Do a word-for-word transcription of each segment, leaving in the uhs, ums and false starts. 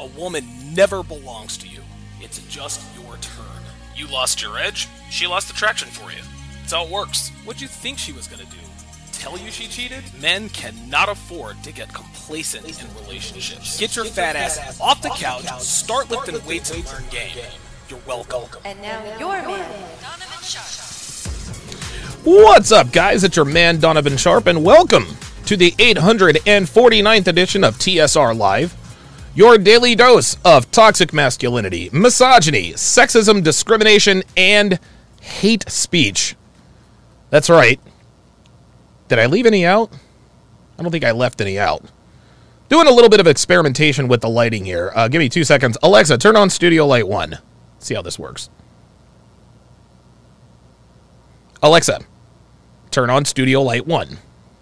A woman never belongs to you. It's just your turn. You lost your edge, she lost attraction for you. That's how it works. What'd you think she was gonna do? Tell you she cheated? Men cannot afford to get complacent in relationships. Get your fat ass off the couch, start lifting weights and learn game. You're welcome. And now your man, Donovan Sharp. What's up, guys? It's your man, Donovan Sharp, and welcome to the eight hundred forty-ninth edition of T S R Live, your daily dose of toxic masculinity, misogyny, sexism, discrimination, and hate speech. That's right. Did I leave any out? I don't think I left any out. Doing a little bit of experimentation with the lighting here. Uh, give me two seconds. Alexa, turn on Studio Light one. See how this works. Alexa, turn on Studio Light one.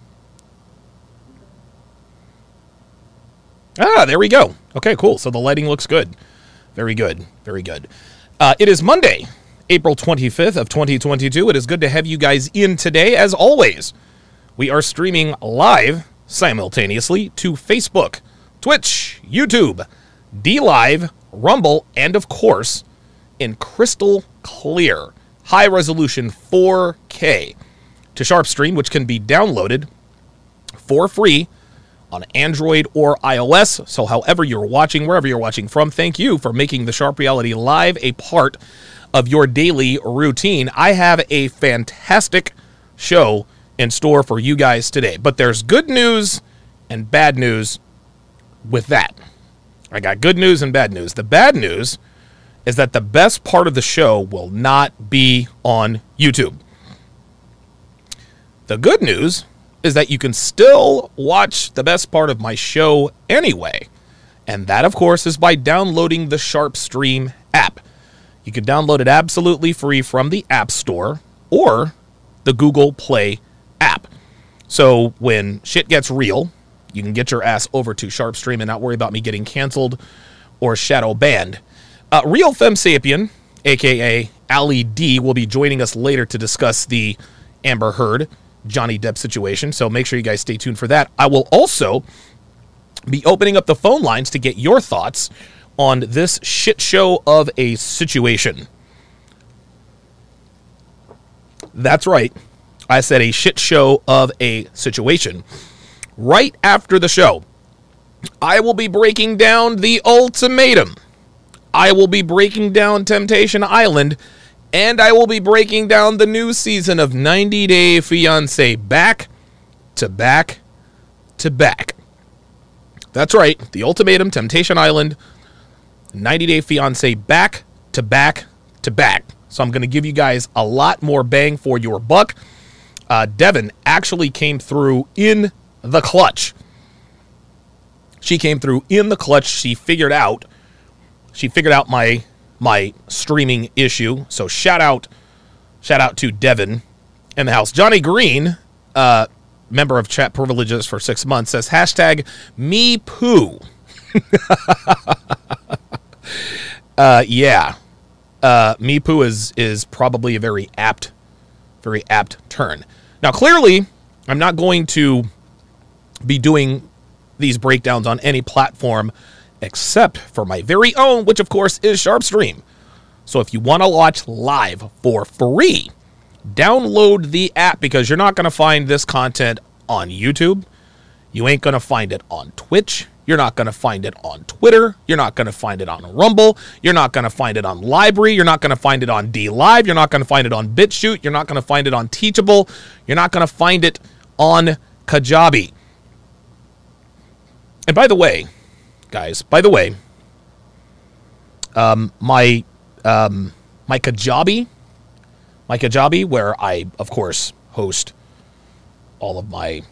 Ah, there we go. Okay, cool. So the lighting looks good. Very good. Very good. Uh, it is Monday, April twenty-fifth of twenty twenty-two. It is good to have you guys in today. As always, we are streaming live simultaneously to Facebook, Twitch, YouTube, DLive, Rumble, and of course, in crystal clear, high-resolution four K to SharpStream, which can be downloaded for free on Android or iOS. So however you're watching, wherever you're watching from, thank you for making the Sharp Reality Live a part of your daily routine. I have a fantastic show in store for you guys today, but there's good news and bad news with that. I got good news and bad news. The bad news is that the best part of the show will not be on YouTube. The good news is that you can still watch the best part of my show anyway. And that, of course, is by downloading the SharpStream app. You can download it absolutely free from the App Store or the Google Play app. So when shit gets real, you can get your ass over to SharpStream and not worry about me getting canceled or shadow banned. Uh, Real Femme Sapien, a k a. Ali D, will be joining us later to discuss the Amber Heard Johnny Depp situation, so make sure you guys stay tuned for that. I will also be opening up the phone lines to get your thoughts on this shit show of a situation. That's right. I said a shit show of a situation. Right after the show, I will be breaking down The Ultimatum. I will be breaking down Temptation Island. And I will be breaking down the new season of ninety day fiancé back to back to back. That's right. The Ultimatum, Temptation Island, ninety day fiancé back to back to back. So I'm going to give you guys a lot more bang for your buck. Uh, Devin actually came through in the clutch. She came through in the clutch. She figured out, she figured out my... my streaming issue. So shout out, shout out to Devin in the house. Johnny Green, uh, member of chat privileges for six months, says hashtag me poo. uh, yeah, uh, me poo is is probably a very apt, very apt turn. Now, clearly, I'm not going to be doing these breakdowns on any platform except for my very own, which of course is SharpStream. So if you want to watch live for free, download the app, because you're not going to find this content on YouTube. You ain't going to find it on Twitch. You're not going to find it on Twitter. You're not going to find it on Rumble. You're not going to find it on Library. You're not going to find it on DLive. You're not going to find it on BitChute. You're not going to find it on Teachable. You're not going to find it on Kajabi. And by the way, guys, by the way, um, my um, my Kajabi, my Kajabi, where I, of course, host all of my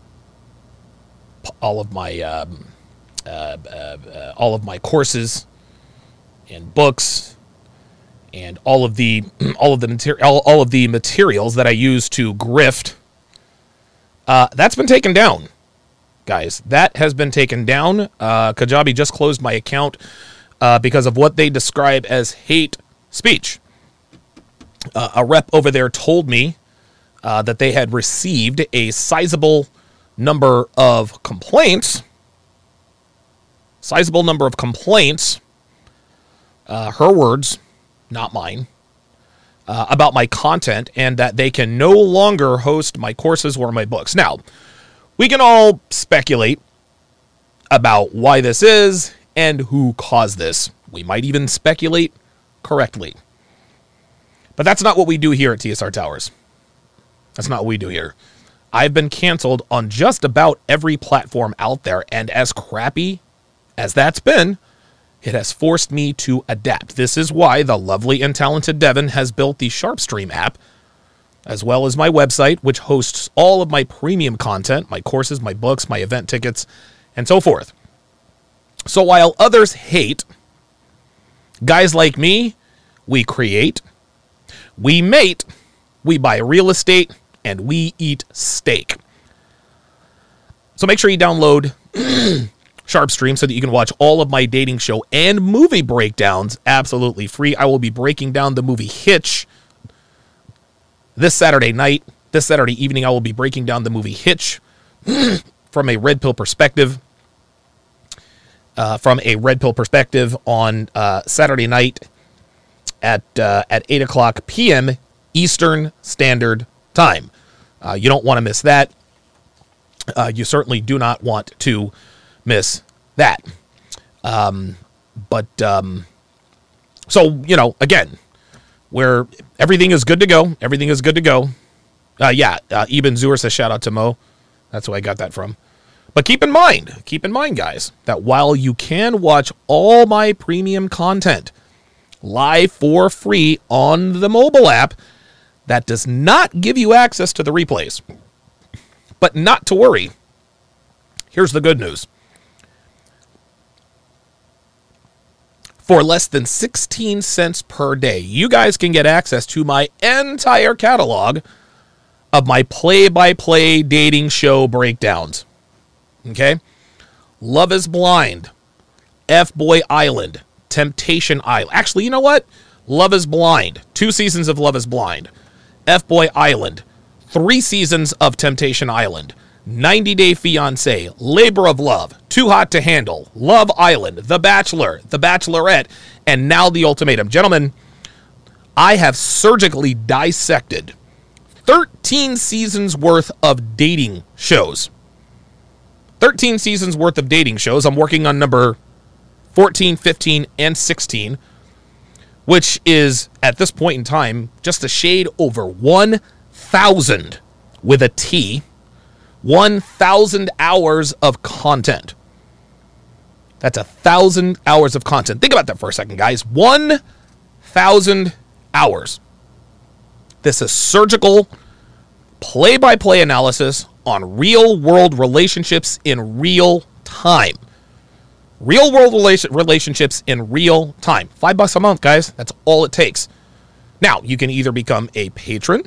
all of my um, uh, uh, uh, all of my courses and books and all of the all of the material all, all of the materials that I use to grift. Uh, that's been taken down. Guys, that has been taken down. Uh, Kajabi just closed my account uh, because of what they describe as hate speech. Uh, a rep over there told me uh, that they had received a sizable number of complaints sizable number of complaints, uh, her words, not mine, uh, about my content, and that they can no longer host my courses or my books. Now, we can all speculate about why this is and who caused this. We might even speculate correctly. But that's not what we do here at T S R Towers. That's not what we do here. I've been canceled on just about every platform out there, and as crappy as that's been, it has forced me to adapt. This is why the lovely and talented Devin has built the SharpStream app, as well as my website, which hosts all of my premium content, my courses, my books, my event tickets, and so forth. So while others hate, guys like me, we create, we mate, we buy real estate, and we eat steak. So make sure you download SharpStream so that you can watch all of my dating show and movie breakdowns absolutely free. I will be breaking down the movie Hitch this Saturday night. This Saturday evening, I will be breaking down the movie Hitch from a Red Pill perspective. Uh, from a Red Pill perspective on uh, Saturday night at uh, at eight o'clock p.m. Eastern Standard Time. Uh, you don't want to miss that. Uh, you certainly do not want to miss that. Um, but, um, so, you know, again, where everything is good to go. Everything is good to go. Uh, yeah, uh, Eben Zur says shout out to Mo. That's where I got that from. But keep in mind, keep in mind, guys, that while you can watch all my premium content live for free on the mobile app, that does not give you access to the replays. But not to worry. Here's the good news. For less than sixteen cents per day, you guys can get access to my entire catalog of my play-by-play dating show breakdowns. Okay? Love is Blind, F-Boy Island, Temptation Island. Actually, you know what? Love is Blind. Two seasons of Love is Blind. F-Boy Island. Three seasons of Temptation Island. ninety day fiancé. Labor of Love. Too Hot to Handle. Love Island. The Bachelor. The Bachelorette. And now The Ultimatum. Gentlemen, I have surgically dissected thirteen seasons worth of dating shows. thirteen seasons worth of dating shows. I'm working on number fourteen, fifteen, and sixteen, which is, at this point in time, just a shade over one thousand with a T, one thousand hours of content. That's a thousand hours of content. Think about that for a second, guys. one thousand hours. This is surgical play-by-play analysis on real-world relationships in real time. Real-world rela- relationships in real time. Five bucks a month, guys. That's all it takes. Now, you can either become a patron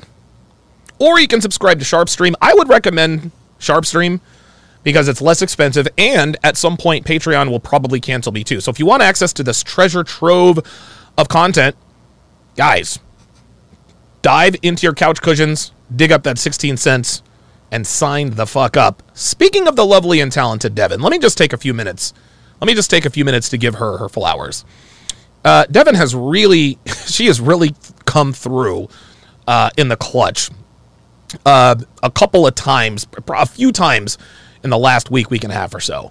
or you can subscribe to SharpStream. I would recommend SharpStream because it's less expensive, and at some point, Patreon will probably cancel me too. So if you want access to this treasure trove of content, guys, dive into your couch cushions, dig up that sixteen cents, and sign the fuck up. Speaking of the lovely and talented Devin, let me just take a few minutes. Let me just take a few minutes to give her her flowers. Uh, Devin has really, she has really come through uh, in the clutch uh, a couple of times, a few times in the last week, week and a half or so.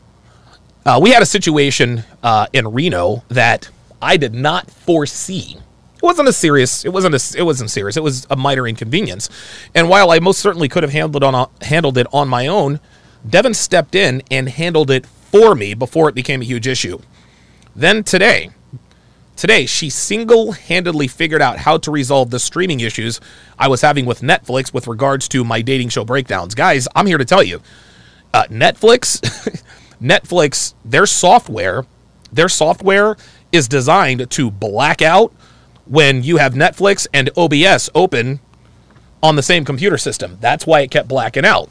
Uh, we had a situation uh, in Reno that I did not foresee. It wasn't a serious. It wasn't a. It wasn't serious. It was a minor inconvenience. And while I most certainly could have handled on a, handled it on my own, Devin stepped in and handled it for me before it became a huge issue. Then today, today she single-handedly figured out how to resolve the streaming issues I was having with Netflix with regards to my dating show breakdowns. Guys, I'm here to tell you, uh, Netflix, Netflix, their software, their software is designed to black out when you have Netflix and O B S open on the same computer system. That's why it kept blacking out.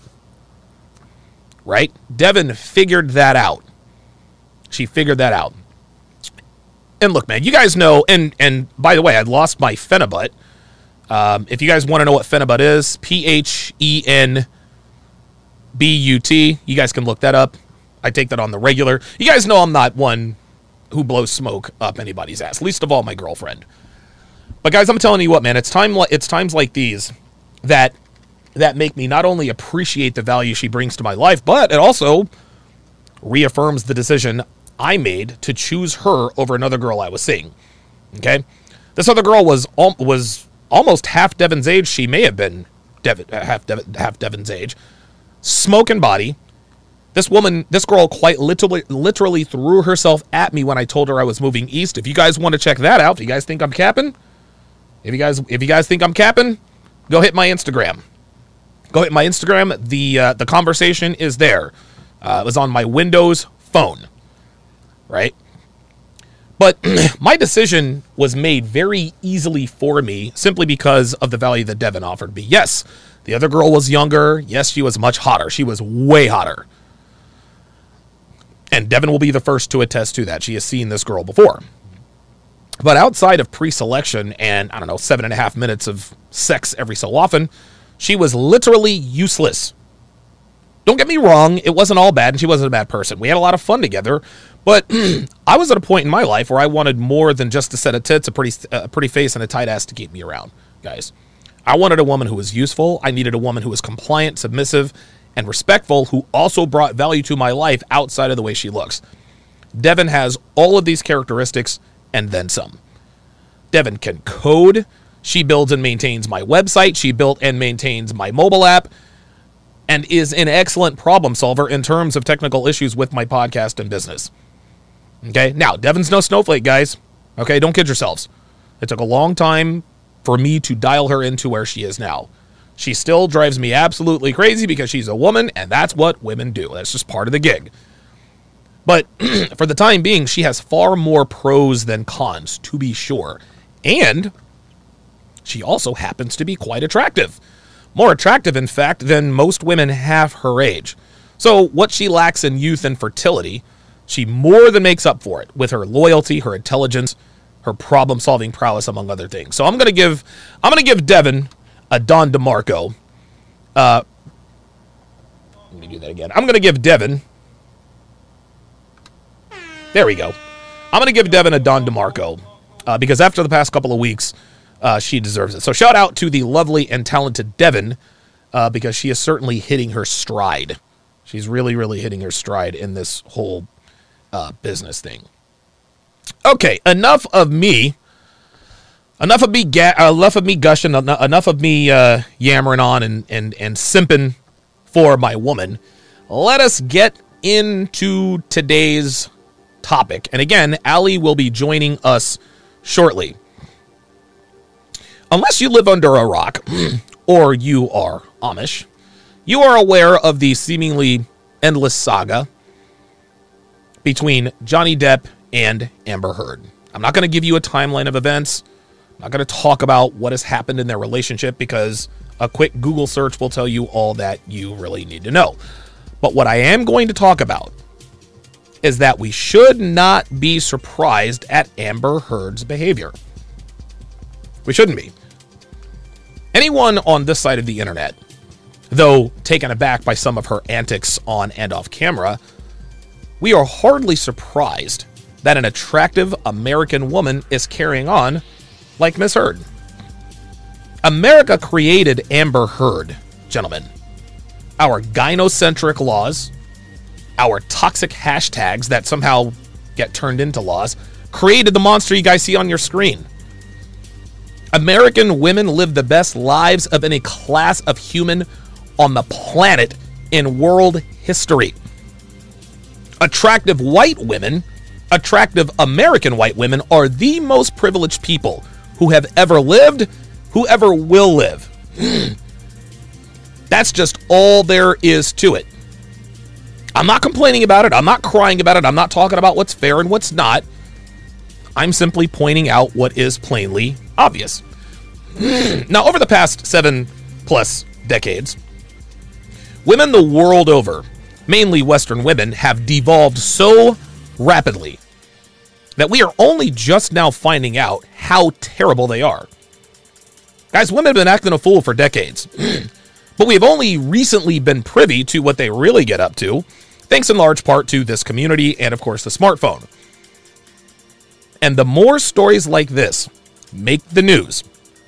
Right? Devin figured that out. She figured that out. And look, man, you guys know, and and by the way, I lost my Phenibut. Um, if you guys want to know what Phenibut is, P H E N B U T, you guys can look that up. I take that on the regular. You guys know I'm not one who blows smoke up anybody's ass, least of all my girlfriend. But guys, I'm telling you what, man, it's time. It's times like these that that make me not only appreciate the value she brings to my life, but it also reaffirms the decision I made to choose her over another girl I was seeing. Okay, this other girl was al- was almost half Devin's age. She may have been Devin, half Devin, half Devin's age. Smoking body. This woman, this girl, quite literally, literally threw herself at me when I told her I was moving east. If you guys want to check that out, if you guys think I'm capping, if you guys, if you guys think I'm capping, go hit my Instagram. Go hit my Instagram. The uh, the conversation is there. Uh, it was on my Windows phone, right? But my decision was made very easily for me simply because of the value that Devin offered me. Yes, the other girl was younger. Yes, she was much hotter. She was way hotter. And Devin will be the first to attest to that. She has seen this girl before. But outside of pre-selection and, I don't know, seven and a half minutes of sex every so often, she was literally useless. Don't get me wrong, it wasn't all bad, and she wasn't a bad person. We had a lot of fun together, but I was at a point in my life where I wanted more than just a set of tits, a pretty, a pretty face, and a tight ass to keep me around, guys. I wanted a woman who was useful. I needed a woman who was compliant, submissive, and respectful, who also brought value to my life outside of the way she looks. Devin has all of these characteristics and then some. Devin can code. She builds and maintains my website. She built and maintains my mobile app and is an excellent problem solver in terms of technical issues with my podcast and business. Okay, now, Devin's no snowflake, guys. Okay, don't kid yourselves. It took a long time for me to dial her into where she is now. She still drives me absolutely crazy because she's a woman, and that's what women do. That's just part of the gig. But for the time being, she has far more pros than cons, to be sure. And she also happens to be quite attractive. More attractive, in fact, than most women half her age. So what she lacks in youth and fertility, she more than makes up for it with her loyalty, her intelligence, her problem-solving prowess, among other things. So I'm gonna give, I'm gonna give Devin a Don DeMarco. Uh, let me do that again. I'm gonna give Devin. There we go. I'm gonna give Devin a Don DeMarco uh, because after the past couple of weeks, uh, she deserves it. So shout out to the lovely and talented Devin uh, because she is certainly hitting her stride. She's really, really hitting her stride in this whole uh, business thing. Okay, enough of me. Enough of me, ga- enough of me gushing. Enough of me uh, yammering on and and and simping for my woman. Let us get into today's topic. And again, Allie will be joining us shortly. Unless you live under a rock, or you are Amish, you are aware of the seemingly endless saga between Johnny Depp and Amber Heard. I'm not going to give you a timeline of events. I'm not going to talk about what has happened in their relationship because a quick Google search will tell you all that you really need to know. But what I am going to talk about is that we should not be surprised at Amber Heard's behavior. We shouldn't be. Anyone on this side of the internet, though taken aback by some of her antics on and off camera, we are hardly surprised that an attractive American woman is carrying on like Miss Heard. America created Amber Heard, gentlemen. Our gynocentric laws, our toxic hashtags that somehow get turned into laws, created the monster you guys see on your screen. American women live the best lives of any class of human on the planet in world history. Attractive white women, attractive American white women, are the most privileged people who have ever lived, who ever will live. That's just all there is to it. I'm not complaining about it. I'm not crying about it. I'm not talking about what's fair and what's not. I'm simply pointing out what is plainly obvious. Now, over the past seven plus decades, women the world over, mainly Western women, have devolved so rapidly that we are only just now finding out how terrible they are. Guys, women have been acting a fool for decades, but we have only recently been privy to what they really get up to thanks in large part to this community and, of course, the smartphone. And the more stories like this make the news,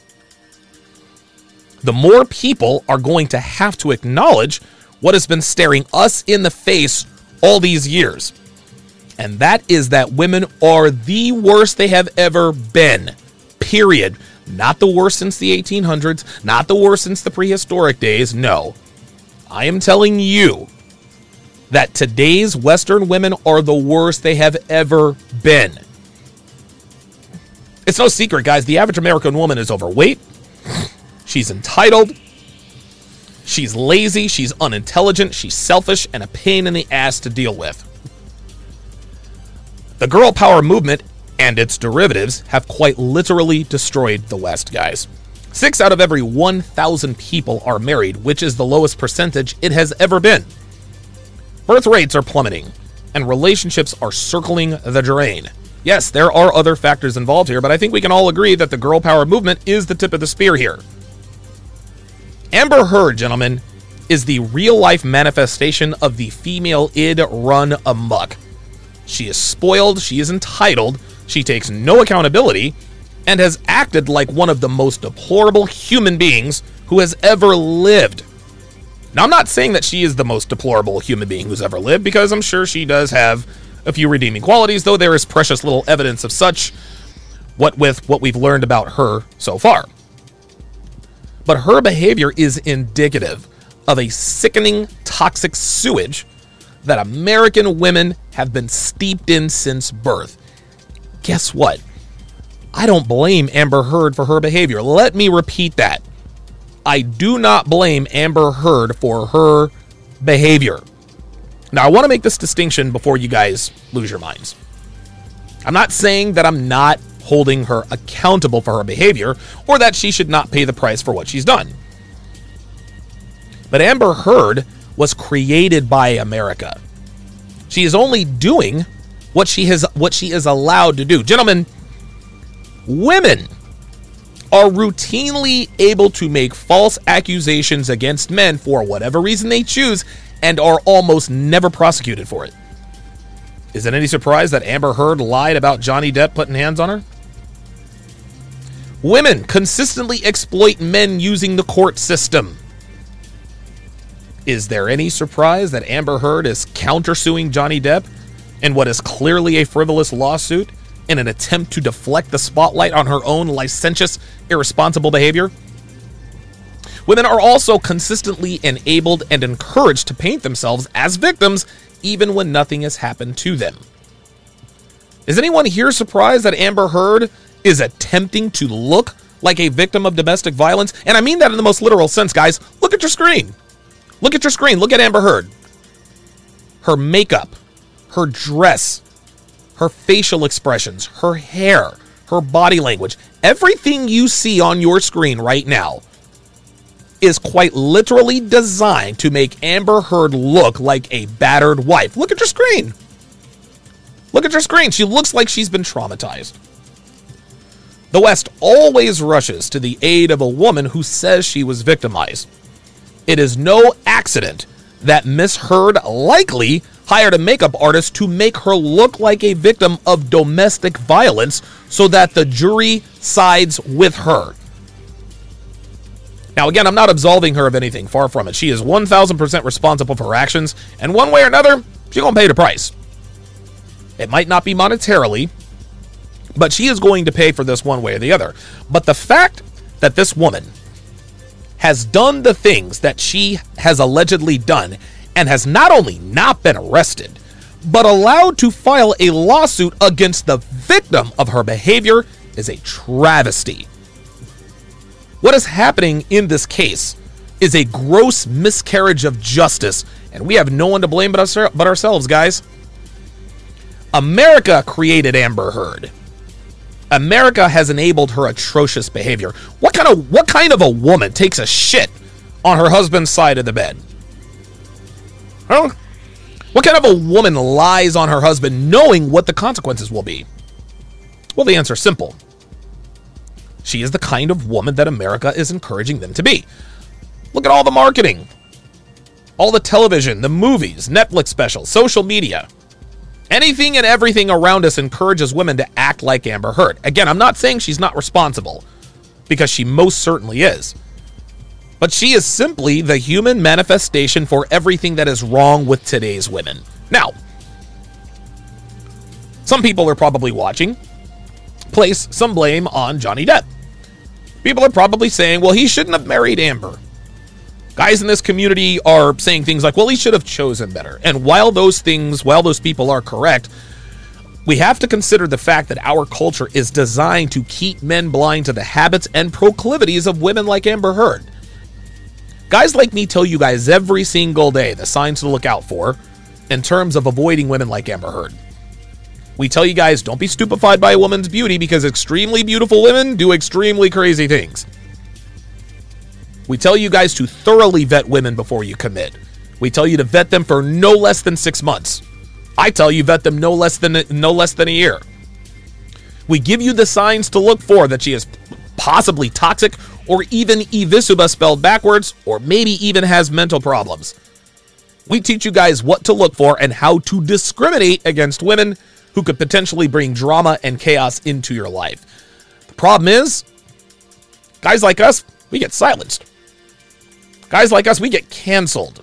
the more people are going to have to acknowledge what has been staring us in the face all these years. And that is that women are the worst they have ever been. Period. Not the worst since the eighteen hundreds, not the worst since the prehistoric days. No. I am telling you that today's Western women are the worst they have ever been. It's no secret, guys. The average American woman is overweight. She's entitled. She's lazy. She's unintelligent. She's selfish and a pain in the ass to deal with. The girl power movement and its derivatives have quite literally destroyed the West, guys. Six out of every one thousand people are married, which is the lowest percentage it has ever been. Birth rates are plummeting, and relationships are circling the drain. Yes, there are other factors involved here, but I think we can all agree that the girl power movement is the tip of the spear here. Amber Heard, gentlemen, is the real-life manifestation of the female id run amok. She is spoiled, she is entitled, she takes no accountability, and has acted like one of the most deplorable human beings who has ever lived. Now, I'm not saying that she is the most deplorable human being who's ever lived, because I'm sure she does have a few redeeming qualities, though there is precious little evidence of such, what with what we've learned about her so far. But her behavior is indicative of a sickening, toxic sewage that American women have been steeped in since birth. Guess what? I don't blame Amber Heard for her behavior. Let me repeat that. I do not blame Amber Heard for her behavior. Now, I want to make this distinction before you guys lose your minds. I'm not saying that I'm not holding her accountable for her behavior, or that she should not pay the price for what she's done. But Amber Heard was created by America. She is only doing what she has, what she is allowed to do. Gentlemen, women are routinely able to make false accusations against men for whatever reason they choose, and are almost never prosecuted for it. Is it any surprise that Amber Heard lied about Johnny Depp putting hands on her? Women consistently exploit men using the court system. Is there any surprise that Amber Heard is countersuing Johnny Depp in what is clearly a frivolous lawsuit in an attempt to deflect the spotlight on her own licentious, irresponsible behavior? Women are also consistently enabled and encouraged to paint themselves as victims even when nothing has happened to them. Is anyone here surprised that Amber Heard is attempting to look like a victim of domestic violence? And I mean that in the most literal sense, guys. Look at your screen. Look at your screen. Look at Amber Heard. Her makeup, her dress, her facial expressions, her hair, her body language, everything you see on your screen right now is quite literally designed to make Amber Heard look like a battered wife. Look at your screen. Look at your screen. She looks like she's been traumatized. The West always rushes to the aid of a woman who says she was victimized. It is no accident that Miss Heard likely hired a makeup artist to make her look like a victim of domestic violence so that the jury sides with her. Now, again, I'm not absolving her of anything. Far from it. She is one thousand percent responsible for her actions, and one way or another, she's going to pay the price. It might not be monetarily, but she is going to pay for this one way or the other. But the fact that this woman has done the things that she has allegedly done and has not only not been arrested, but allowed to file a lawsuit against the victim of her behavior is a travesty. What is happening in this case is a gross miscarriage of justice, and we have no one to blame but, us, but ourselves, guys. America created Amber Heard. America has enabled her atrocious behavior. What kind of what kind of a woman takes a shit on her husband's side of the bed? Huh? What kind of a woman lies on her husband knowing what the consequences will be? Well, the answer is simple. She is the kind of woman that America is encouraging them to be. Look at all the marketing. all the television, the movies, Netflix specials, social media, anything and everything around us encourages women to act like Amber Heard. Again, I'm not saying she's not responsible, because she most certainly is. But she is simply the human manifestation for everything that is wrong with today's women. Now, some people are probably watching place some blame on Johnny Depp. People are probably saying, well, he shouldn't have married Amber. Guys in this community are saying things like, well, he should have chosen better. And while those things, while those people are correct, we have to consider the fact that our culture is designed to keep men blind to the habits and proclivities of women like Amber Heard. Guys like me tell you guys every single day the signs to look out for in terms of avoiding women like Amber Heard. We tell you guys, don't be stupefied by a woman's beauty, because extremely beautiful women do extremely crazy things. We tell you guys to thoroughly vet women before you commit. We tell you to vet them for no less than six months. I tell you vet them no less than no less than a year. We give you the signs to look for that she is possibly toxic, or even evisuba spelled backwards, or maybe even has mental problems. We teach you guys what to look for and how to discriminate against women who could potentially bring drama and chaos into your life. The problem is, guys like us, we get silenced. Guys like us, we get canceled.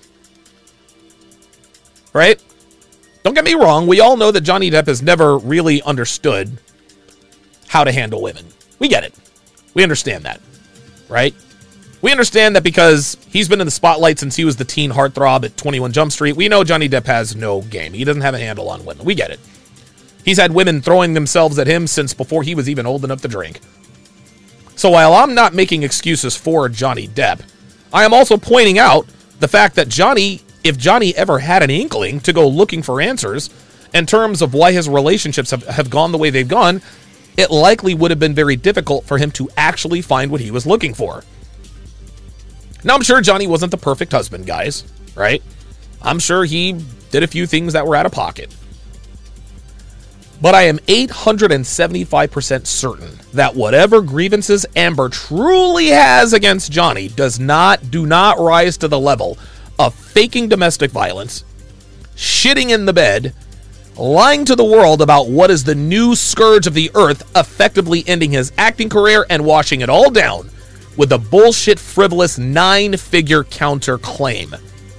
Right? Don't get me wrong, we all know that Johnny Depp has never really understood how to handle women. We get it. We understand that. Right? We understand that because he's been in the spotlight since he was the teen heartthrob at twenty-one Jump Street. We know Johnny Depp has no game. He doesn't have a handle on women. We get it. He's had women throwing themselves at him since before he was even old enough to drink. So while I'm not making excuses for Johnny Depp, I am also pointing out the fact that Johnny, if Johnny ever had an inkling to go looking for answers in terms of why his relationships have, have gone the way they've gone, it likely would have been very difficult for him to actually find what he was looking for. Now, I'm sure Johnny wasn't the perfect husband, guys, right? I'm sure he did a few things that were out of pocket. But I am eight hundred seventy-five percent certain that whatever grievances Amber truly has against Johnny does not, do not rise to the level of faking domestic violence, shitting in the bed, lying to the world about what is the new scourge of the earth, effectively ending his acting career and washing it all down with a bullshit, frivolous, nine-figure counterclaim.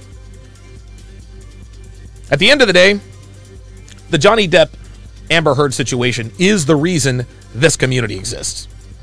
At the end of the day, the Johnny Depp Amber Heard situation is the reason this community exists.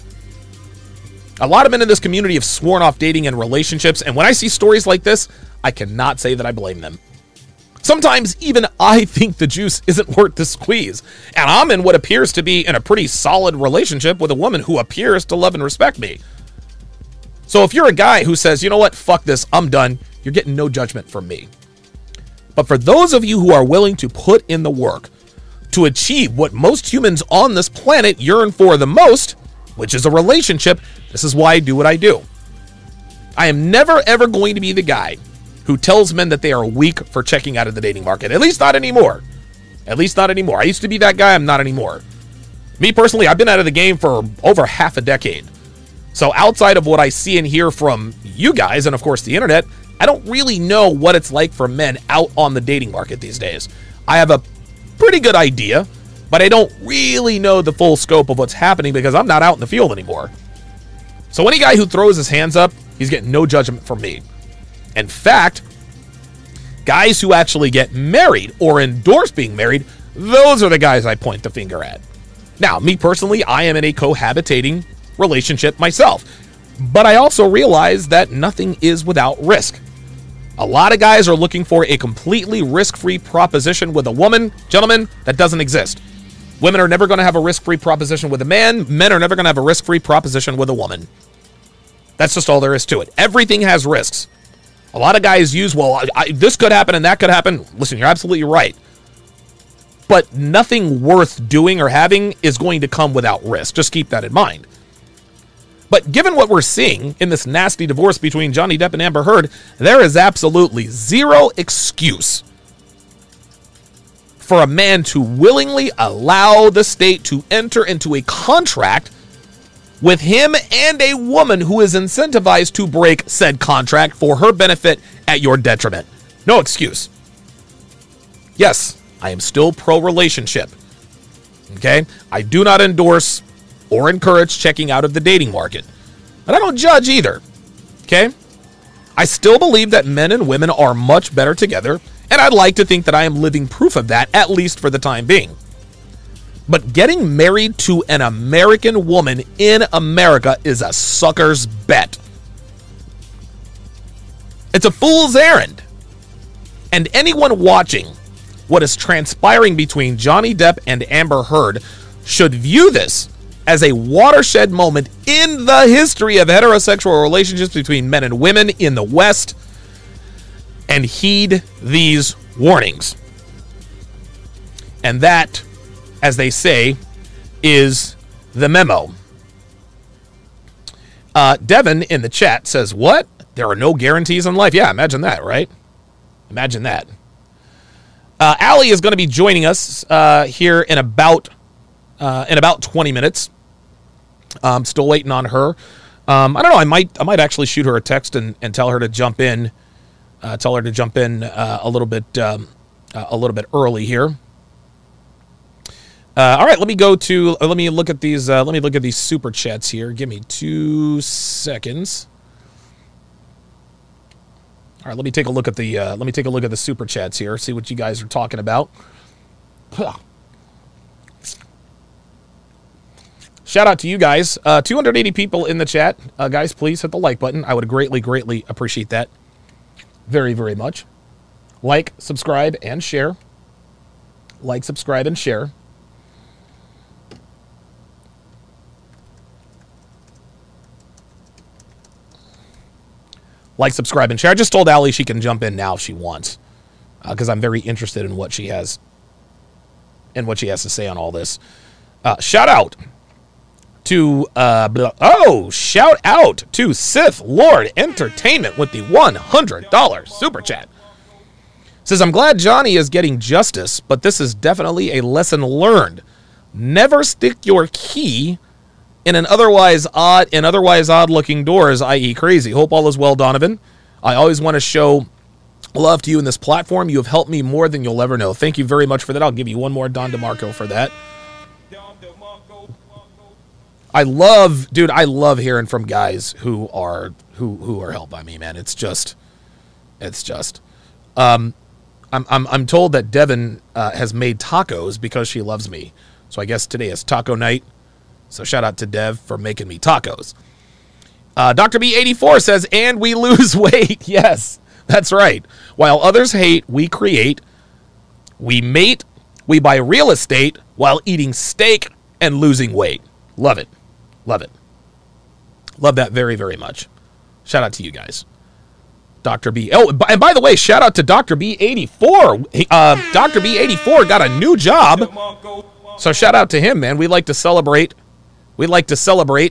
A lot of men in this community have sworn off dating and relationships, and when I see stories like this, I cannot say that I blame them. Sometimes even I think the juice isn't worth the squeeze, and I'm in what appears to be in a pretty solid relationship with a woman who appears to love and respect me. So if you're a guy who says, you know what, fuck this, I'm done, you're getting no judgment from me. But for those of you who are willing to put in the work to achieve what most humans on this planet yearn for the most, which is a relationship, this is why I do what I do. I am never ever going to be the guy who tells men that they are weak for checking out of the dating market. At least not anymore. At least not anymore. I used to be that guy, I'm not anymore. Me personally, I've been out of the game for over half a decade. So outside of what I see and hear from you guys, and of course the internet, I don't really know what it's like for men out on the dating market these days. I have a pretty good idea, but I don't really know the full scope of what's happening because I'm not out in the field anymore. So any guy who throws his hands up, he's getting no judgment from me. In fact, guys who actually get married or endorse being married, those are the guys I point the finger at. Now, me personally, I am in a cohabitating relationship myself, but I also realize that nothing is without risk. A lot of guys are looking for a completely risk-free proposition with a woman. Gentlemen, that doesn't exist. Women are never going to have a risk-free proposition with a man. Men are never going to have a risk-free proposition with a woman. That's just all there is to it. Everything has risks. A lot of guys use, well, I, I, this could happen and that could happen. Listen, you're absolutely right. But nothing worth doing or having is going to come without risk. Just keep that in mind. But given what we're seeing in this nasty divorce between Johnny Depp and Amber Heard, there is absolutely zero excuse for a man to willingly allow the state to enter into a contract with him and a woman who is incentivized to break said contract for her benefit at your detriment. No excuse. Yes, I am still pro-relationship. Okay? I do not endorse or encourage checking out of the dating market. But I don't judge either. Okay? I still believe that men and women are much better together, and I'd like to think that I am living proof of that, at least for the time being. But getting married to an American woman in America is a sucker's bet. It's a fool's errand. And anyone watching what is transpiring between Johnny Depp and Amber Heard should view this as a watershed moment in the history of heterosexual relationships between men and women in the West, and heed these warnings. And that, as they say, is the memo. Uh, Devin in the chat says, what? There are no guarantees in life. Yeah, imagine that, right? Imagine that. Uh, Allie is going to be joining us uh, here in about uh, in about twenty minutes. I'm still waiting on her. Um, I don't know. I might I might actually shoot her a text and, and tell her to jump in. Uh, tell her to jump in uh, a little bit um, uh, a little bit early here. Uh, all right, let me go to uh, let me look at these uh, let me look at these super chats here. Give me two seconds. All right, let me take a look at the uh, let me take a look at the super chats here. See what you guys are talking about. Shout out to you guys. Uh, two hundred eighty people in the chat. Uh, guys, please hit the like button. I would greatly, greatly appreciate that. Very, very much. Like, subscribe, and share. Like, subscribe, and share. Like, subscribe, and share. I just told Allie she can jump in now if she wants, because uh, I'm very interested in what she has and what she has to say on all this. Uh, shout out to uh, oh, shout out to Sith Lord Entertainment with the one hundred dollars super chat. Says, I'm glad Johnny is getting justice, but this is definitely a lesson learned. Never stick your key in an otherwise odd, in otherwise odd-looking doors, that is crazy. Hope all is well, Donovan. I always want to show love to you in this platform. You have helped me more than you'll ever know. Thank you very much for that. I'll give you one more Don DeMarco for that. I love, dude, I love hearing from guys who are who who are helped by me, man. It's just, it's just. Um, I'm I'm I'm told that Devin uh, has made tacos because she loves me. So I guess today is taco night. So shout out to Dev for making me tacos. Uh, Doctor B eighty-four says, and we lose weight. Yes, that's right. While others hate, we create. We mate. We buy real estate while eating steak and losing weight. Love it. Love it. Love that very, very much. Shout out to you guys. Doctor B. Oh, and by the way, shout out to Doctor B eighty-four. Uh, Doctor B eighty-four got a new job. So shout out to him, man. We like to celebrate. We like to celebrate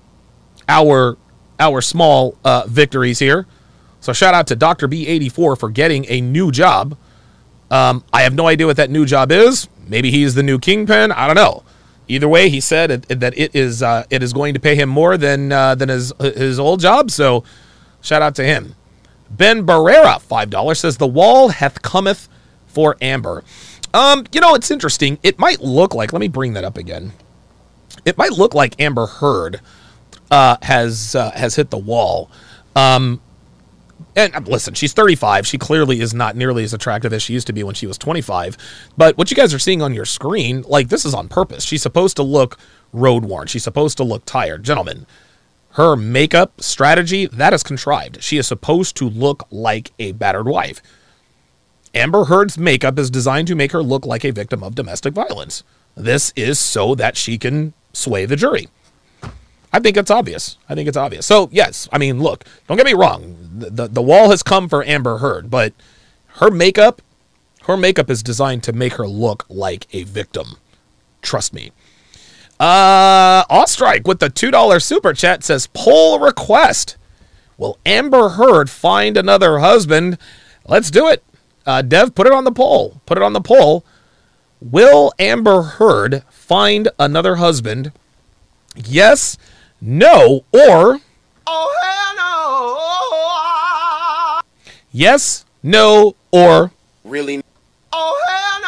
our our small uh, victories here. So shout out to Doctor B eighty-four for getting a new job. Um, I have no idea what that new job is. Maybe he's the new kingpin. I don't know. Either way, he said it, that it is uh, it is going to pay him more than uh, than his his old job. So shout out to him. Ben Barrera, five dollars, says, the wall hath cometh for Amber. Um, you know, it's interesting. It might look like, let me bring that up again. It might look like Amber Heard uh, has uh, has hit the wall. Um, and uh, listen, she's thirty-five. She clearly is not nearly as attractive as she used to be when she was twenty-five. But what you guys are seeing on your screen, like, this is on purpose. She's supposed to look road-worn. She's supposed to look tired. Gentlemen, her makeup strategy, that is contrived. She is supposed to look like a battered wife. Amber Heard's makeup is designed to make her look like a victim of domestic violence. This is so that she can sway the jury. I think it's obvious. I think it's obvious. So, yes, I mean, look, don't get me wrong. The, the, the wall has come for Amber Heard, but her makeup, her makeup is designed to make her look like a victim. Trust me. Uh, Ostrike with the two dollar super chat says, poll request. Will Amber Heard find another husband? Let's do it. Uh, Dev, put it on the poll. Put it on the poll. Will Amber Heard find another husband? Yes, no, or... Oh, hell no! Yes, no, or Really? Oh,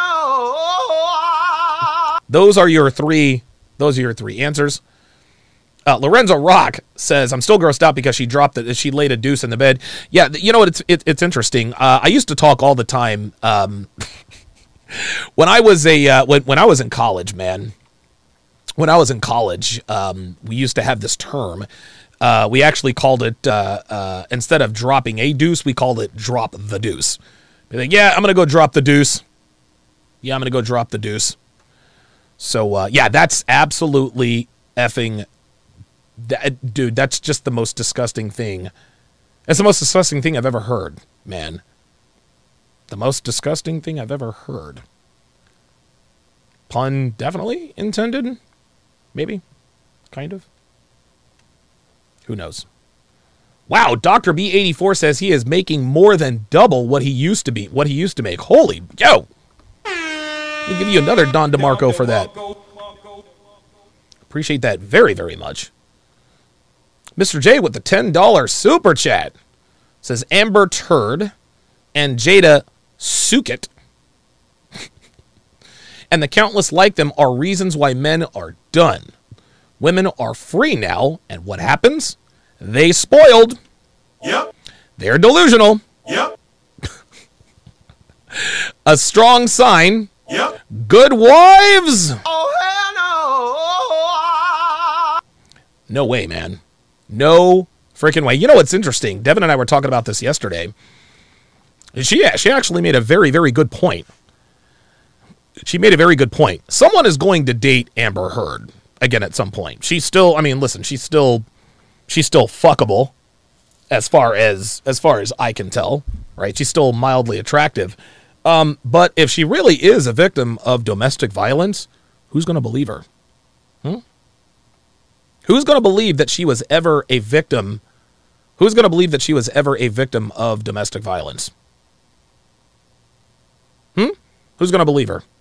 hell no! those are your three. Those are your three answers. Uh, Lorenzo Rock says, "I'm still grossed out because she dropped it. She laid a deuce in the bed." Yeah, you know what? It's it, it's interesting. Uh, I used to talk all the time um, when I was a uh, when when I was in college, man. When I was in college, um, we used to have this term. Uh, we actually called it uh, uh, instead of dropping a deuce, we called it drop the deuce. Be like, yeah, I'm gonna go drop the deuce. Yeah, I'm gonna go drop the deuce. So uh, yeah, that's absolutely effing. That, dude, that's just the most disgusting thing. It's the most disgusting thing I've ever heard, man. The most disgusting thing I've ever heard. Pun definitely intended. Maybe. Kind of. Who knows? Wow, Doctor B eighty-four says he is making more than double what he used to be, what he used to make. Holy, yo! Let me give you another Don DeMarco for that. Appreciate that very, very much. Mister J with the ten dollar super chat says Amber Turd and Jada Sukit and the countless like them are reasons why men are done. Women are free now, and what happens? They spoiled. Yep. They're delusional. Yep. A strong sign. Yep. Good wives. Oh, hell no! No way, man. No freaking way. You know what's interesting? Devin and I were talking about this yesterday. She, she actually made a very, very good point. She made a very good point. Someone is going to date Amber Heard again at some point. She's still, I mean, listen, she's still, she's still fuckable as far as, as far as I can tell, right? She's still mildly attractive. Um, but if she really is a victim of domestic violence, who's going to believe her? Hmm? Who's going to believe that she was ever a victim? Who's going to believe that she was ever a victim of domestic violence? Hmm? Who's going to believe her?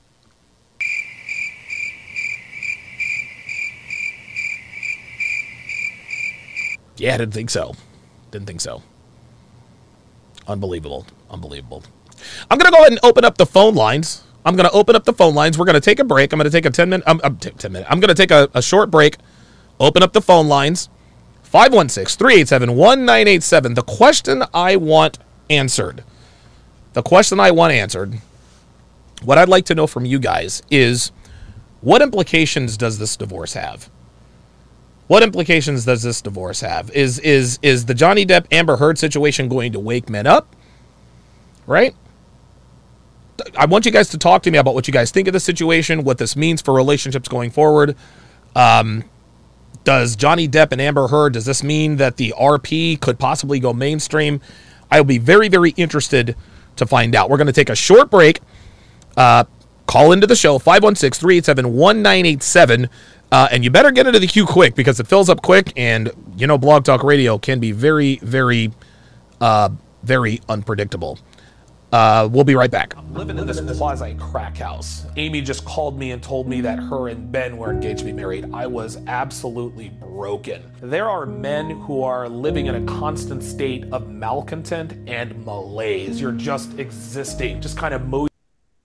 Yeah, I didn't think so. Didn't think so. Unbelievable. Unbelievable. I'm going to go ahead and open up the phone lines. I'm going to open up the phone lines. We're going to take a break. I'm going to take a ten minute, um, um, ten minute. I'm going to take a, a short break. Open up the phone lines. five one six, three eight seven, one nine eight seven. The question I want answered. The question I want answered. What I'd like to know from you guys is, what implications does this divorce have? What implications does this divorce have? Is is is the Johnny Depp Amber Heard situation going to wake men up? Right? I want you guys to talk to me about what you guys think of the situation, what this means for relationships going forward. Um, does Johnny Depp and Amber Heard, does this mean that the R P could possibly go mainstream? I'll be very, very interested to find out. We're going to take a short break. Uh, call into the show, five one six, three eight seven, one nine eight seven. Uh, and you better get into the queue quick because it fills up quick. And, you know, Blog Talk Radio can be very, very, uh, very unpredictable. Uh, we'll be right back. I'm living in this quasi-crack house. Amy just called me and told me that her and Ben were engaged to be married. I was absolutely broken. There are men who are living in a constant state of malcontent and malaise. You're just existing, just kind of mo-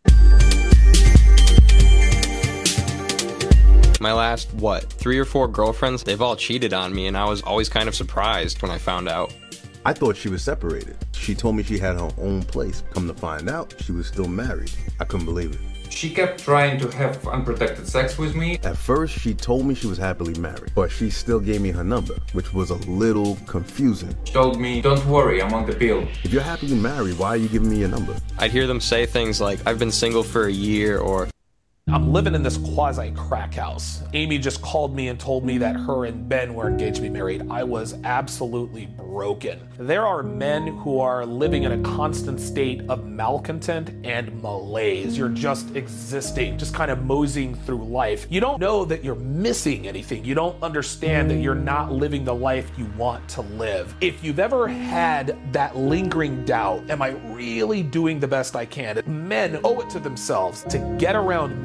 My last, what, three or four girlfriends, they've all cheated on me, and I was always kind of surprised when I found out. I thought she was separated. She told me she had her own place. Come to find out, she was still married. I couldn't believe it. She kept trying to have unprotected sex with me. At first, she told me she was happily married, but she still gave me her number, which was a little confusing. She told me, don't worry, I'm on the pill. If you're happily married, why are you giving me your number? I'd hear them say things like, I've been single for a year, or I'm living in this quasi-crack house. Amy just called me and told me that her and Ben were engaged to be married. I was absolutely broken. There are men who are living in a constant state of malcontent and malaise. You're just existing, just kind of moseying through life. You don't know that you're missing anything. You don't understand that you're not living the life you want to live. If you've ever had that lingering doubt, am I really doing the best I can? Men owe it to themselves to get around men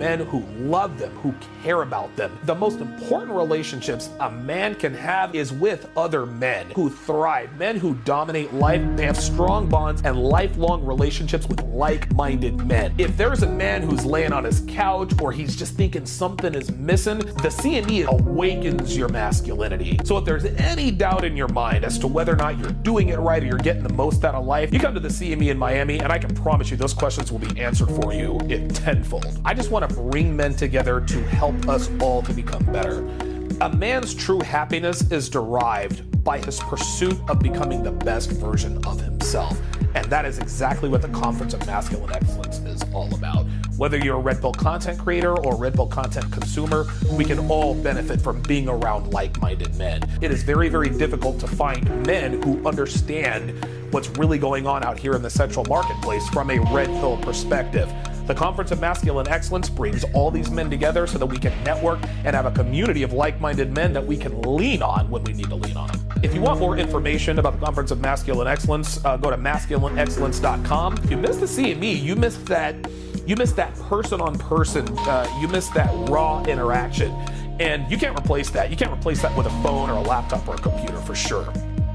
men who love them, who care about them. The most important relationships a man can have is with other men who thrive, men who dominate life. They have strong bonds and lifelong relationships with like-minded men. If there's a man who's laying on his couch or he's just thinking something is missing, the C M E awakens your masculinity. So if there's any doubt in your mind as to whether or not you're doing it right or you're getting the most out of life, you come to the C M E in Miami and I can promise you those questions will be answered for you in tenfold. I just want to bring men together to help us all to become better. A man's true happiness is derived by his pursuit of becoming the best version of himself. And that is exactly what the Conference of Masculine Excellence is all about. Whether you're a Red Pill content creator or a Red Pill content consumer, we can all benefit from being around like-minded men. It is very, very difficult to find men who understand what's really going on out here in the central marketplace from a Red Pill perspective. The Conference of Masculine Excellence brings all these men together so that we can network and have a community of like-minded men that we can lean on when we need to lean on them. If you want more information about the Conference of Masculine Excellence, uh, go to masculine excellence dot com. If you missed the C M E, you missed that, you missed that person-on-person, uh, you missed that raw interaction. And you can't replace that. You can't replace that with a phone or a laptop or a computer for sure.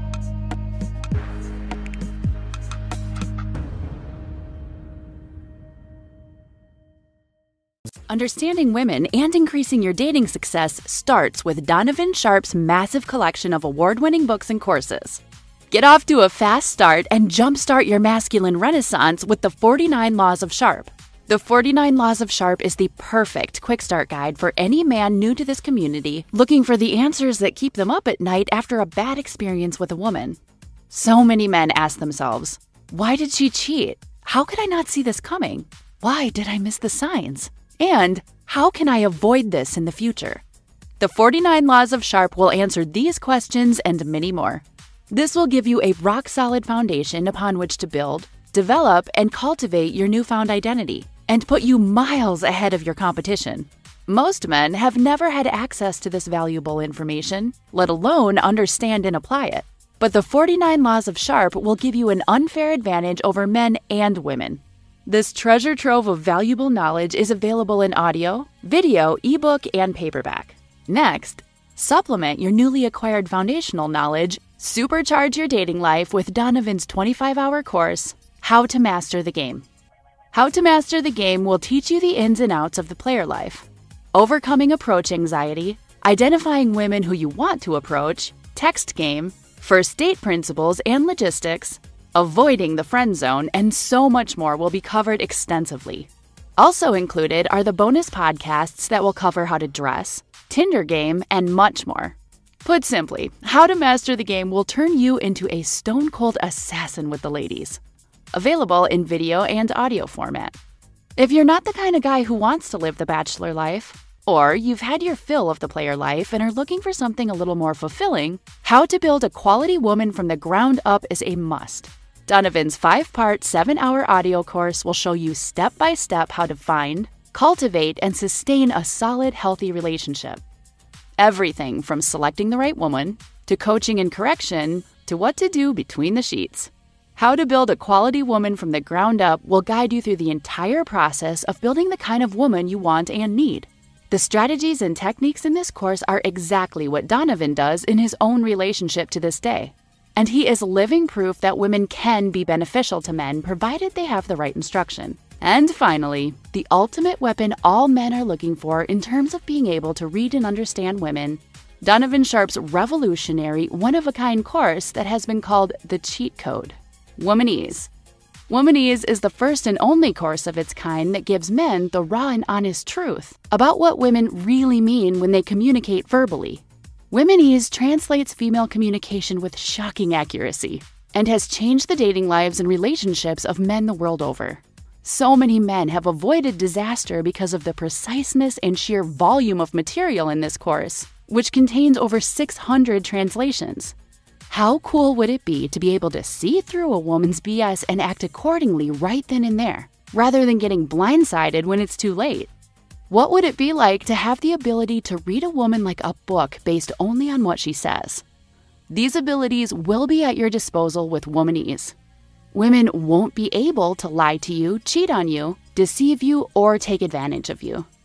Understanding women and increasing your dating success starts with Donovan Sharp's massive collection of award-winning books and courses. Get off to a fast start and jumpstart your masculine renaissance with the forty-nine Laws of Sharp. The forty-nine Laws of Sharp is the perfect quick start guide for any man new to this community looking for the answers that keep them up at night after a bad experience with a woman. So many men ask themselves, why did she cheat? How could I not see this coming? Why did I miss the signs? And how can I avoid this in the future? The forty-nine Laws of Sharp will answer these questions and many more. This will give you a rock-solid foundation upon which to build, develop, and cultivate your newfound identity, and put you miles ahead of your competition. Most men have never had access to this valuable information, let alone understand and apply it. But the forty-nine Laws of Sharp will give you an unfair advantage over men and women. This treasure trove of valuable knowledge is available in audio, video, ebook, and paperback. Next, supplement your newly acquired foundational knowledge, supercharge your dating life with Donovan's twenty-five hour course, How to Master the Game. How to Master the Game will teach you the ins and outs of the player life, overcoming approach anxiety, identifying women who you want to approach, text game, first date principles and logistics, avoiding the friend zone, and so much more will be covered extensively. Also included are the bonus podcasts that will cover how to dress, Tinder game, and much more. Put simply, How to Master the Game will turn you into a stone-cold assassin with the ladies. Available in video and audio format. If you're not the kind of guy who wants to live the bachelor life, or you've had your fill of the player life and are looking for something a little more fulfilling, How to Build a Quality Woman from the Ground Up is a must. Donovan's five-part, seven-hour audio course will show you step-by-step how to find, cultivate, and sustain a solid, healthy relationship. Everything from selecting the right woman, to coaching and correction, to what to do between the sheets. How to Build a Quality Woman from the Ground Up will guide you through the entire process of building the kind of woman you want and need. The strategies and techniques in this course are exactly what Donovan does in his own relationship to this day. And he is living proof that women can be beneficial to men provided they have the right instruction. And finally, the ultimate weapon all men are looking for in terms of being able to read and understand women, Donovan Sharp's revolutionary, one-of-a-kind course that has been called the Cheat Code, Womanese. Womanese is the first and only course of its kind that gives men the raw and honest truth about what women really mean when they communicate verbally. Womanese translates female communication with shocking accuracy and has changed the dating lives and relationships of men the world over. So many men have avoided disaster because of the preciseness and sheer volume of material in this course, which contains over six hundred translations. How cool would it be to be able to see through a woman's B S and act accordingly right then and there, rather than getting blindsided when it's too late? What would it be like to have the ability to read a woman like a book based only on what she says? These abilities will be at your disposal with Womanese. Women won't be able to lie to you, cheat on you, deceive you, or take advantage of you.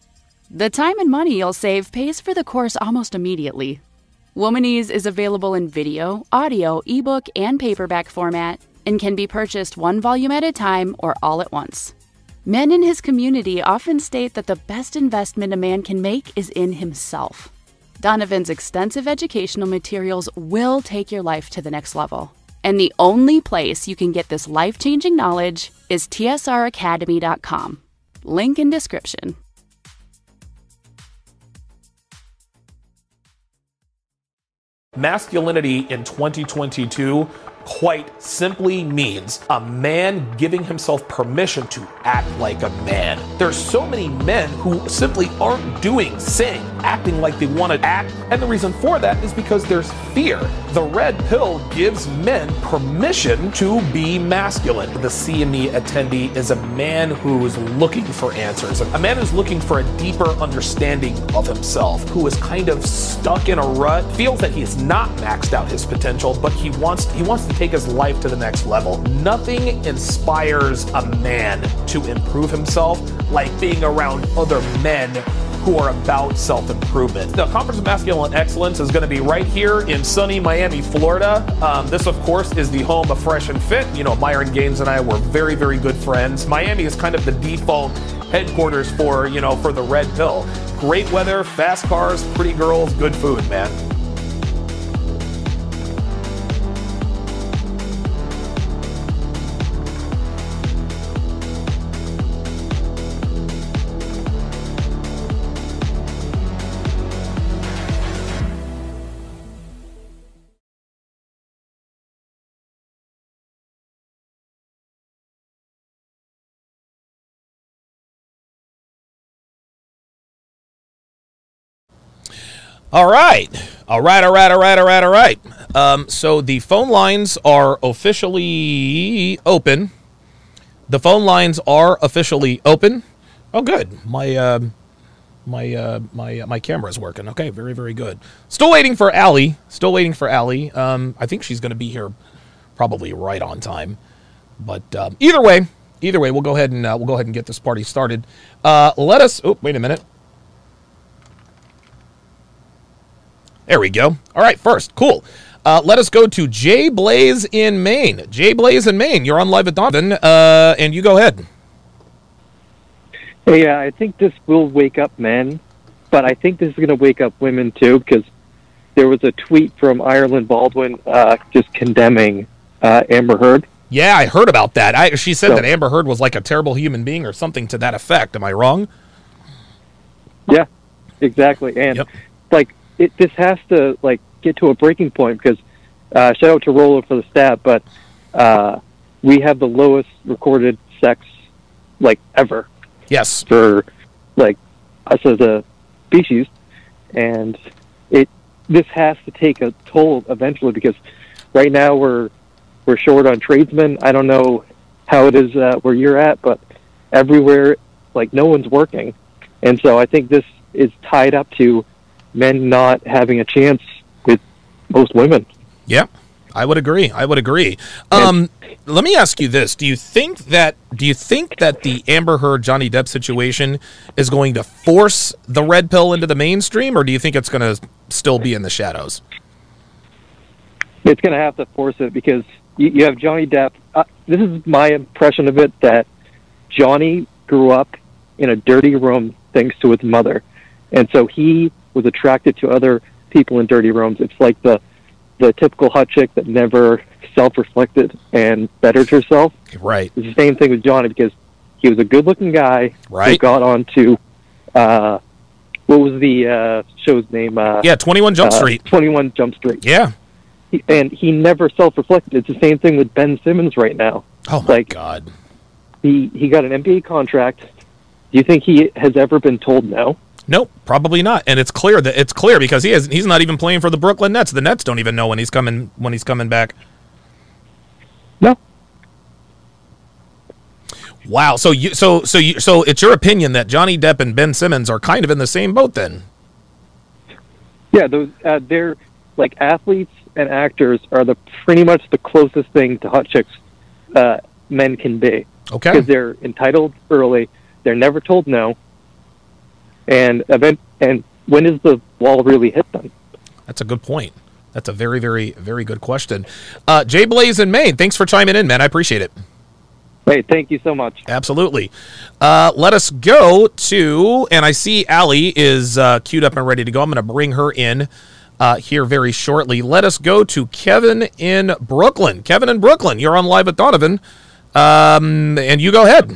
The time and money you'll save pays for the course almost immediately. Womanese is available in video, audio, ebook, and paperback format and can be purchased one volume at a time or all at once. Men in his community often state that the best investment a man can make is in himself. Donovan's extensive educational materials will take your life to the next level. And the only place you can get this life-changing knowledge is T S R academy dot com. Link in description. Masculinity in twenty twenty-two quite simply means a man giving himself permission to act like a man. There's so many men who simply aren't doing, saying, acting like they want to act, and the reason for that is because there's fear. The red pill gives men permission to be masculine. The C M E attendee is a man who's looking for answers, a man who's looking for a deeper understanding of himself, who is kind of stuck in a rut, feels that he's not maxed out his potential, but he wants he wants to take his life to the next level. Nothing inspires a man to improve himself like being around other men who are about self-improvement. The Conference of Masculine Excellence is going to be right here in sunny Miami, Florida. Um, this, of course, is the home of Fresh and Fit. You know, Myron Gaines and I were very, very good friends. Miami is kind of the default headquarters for, you know, for the red pill. Great weather, fast cars, pretty girls, good food, man. All right. All right, all right, all right, all right, all right. Um, so the phone lines are officially open. The phone lines are officially open. Oh, good. My uh, my uh, my uh, my camera's working. Okay, very, very good. Still waiting for Allie. Still waiting for Allie. Um, I think she's going to be here probably right on time. But um, either way, either way, we'll go ahead and uh, we'll go ahead and get this party started. Uh, let us. Oh, wait a minute. There we go. All right, first, cool. Uh, let us go to Jay Blaze in Maine. Jay Blaze in Maine, you're on Live at Donovan, uh, and you go ahead. Hey, uh, I think this will wake up men, but I think this is going to wake up women too, because there was a tweet from Ireland Baldwin uh, just condemning uh, Amber Heard. Yeah, I heard about that. I, she said so, that Amber Heard was like a terrible human being or something to that effect. Am I wrong? Yeah, exactly. And yep. like, It, this has to like get to a breaking point because uh, shout out to Roller for the stat, but uh, we have the lowest recorded sex like ever. Yes, for like us as a species, and it this has to take a toll eventually because right now we're we're short on tradesmen. I don't know how it is uh, where you're at, but everywhere like no one's working, and so I think this is tied up to men not having a chance with most women. Yeah, I would agree. I would agree. Um, let me ask you this: Do you think that do you think that the Amber Heard Johnny Depp situation is going to force the red pill into the mainstream, or do you think it's going to still be in the shadows? It's going to have to force it because you, you have Johnny Depp. Uh, this is my impression of it, that Johnny grew up in a dirty room thanks to his mother, and so he was attracted to other people in dirty rooms. It's like the the typical hot chick that never self-reflected and bettered herself. Right. It's the same thing with Johnny because he was a good-looking guy right. who got onto uh, what was the uh, show's name? Uh, yeah, twenty-one Jump Street. Uh, twenty-one Jump Street. Yeah. He, and he never self-reflected. It's the same thing with Ben Simmons right now. Oh my like, God. He he got an N B A contract. Do you think he has ever been told no? Nope, probably not. And it's clear that it's clear because he has he's not even playing for the Brooklyn Nets. The Nets don't even know when he's coming when he's coming back. No. Wow. So you so so you so it's your opinion that Johnny Depp and Ben Simmons are kind of in the same boat then? Yeah, those uh, they're like athletes and actors are the pretty much the closest thing to hot chicks uh, men can be. Okay. Because they're entitled early, they're never told no. And event and when is the wall really hit then? That's a good point. That's a very, very, very good question. Uh, Jay Blaze in Maine, thanks for chiming in, man. I appreciate it. Hey, thank you so much. Absolutely. Uh, let us go to, and I see Allie is uh, queued up and ready to go. I'm going to bring her in uh, here very shortly. Let us go to Kevin in Brooklyn. Kevin in Brooklyn, you're on Live with Donovan, um, and you go ahead.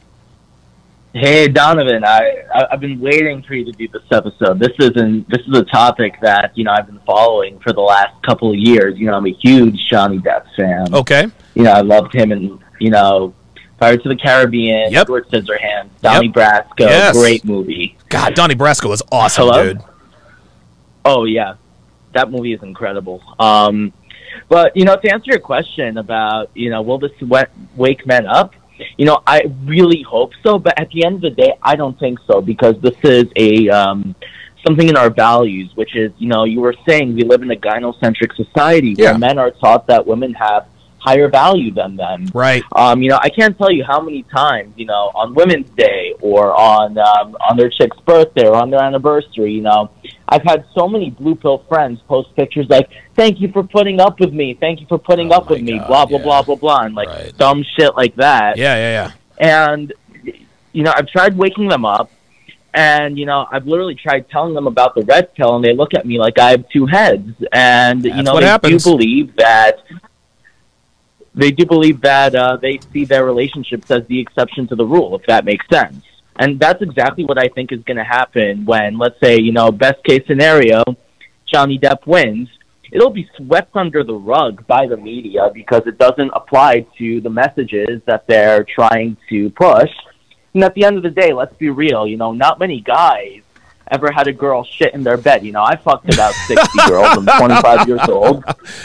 Hey Donovan, I, I I've been waiting for you to do this episode. This isn't this is a topic that you know I've been following for the last couple of years. You know, I'm a huge Johnny Depp fan. Okay. You know, I loved him in you know Pirates of the Caribbean, yep. Edward Scissorhands, Donnie yep. Brasco, yes. great movie. God, Donnie Brasco was awesome, Hello? dude. Oh yeah, that movie is incredible. Um, but you know, to answer your question about you know, will this wake men up? You know, I really hope so, but at the end of the day, I don't think so, because this is a um, something in our values, which is, you know, you were saying we live in a gynocentric society yeah. where men are taught that women have higher value than them. Right. Um, you know, I can't tell you how many times, you know, on Women's Day or on um, on their chick's birthday or on their anniversary, you know, I've had so many blue pill friends post pictures like, thank you for putting up with me, thank you for putting oh up with me, God, blah, blah, yeah. blah, blah, blah, and like right. dumb shit like that. Yeah, yeah, yeah. And, you know, I've tried waking them up, and, you know, I've literally tried telling them about the red pill, and they look at me like I have two heads. And, That's you know, what they happens. do believe that they do believe that uh, they see their relationships as the exception to the rule, if that makes sense. And that's exactly what I think is going to happen when, let's say, you know, best case scenario, Johnny Depp wins. It'll be swept under the rug by the media because it doesn't apply to the messages that they're trying to push. And at the end of the day, let's be real, you know, not many guys ever had a girl shit in their bed. You know, I fucked about sixty girls. I'm twenty-five years old.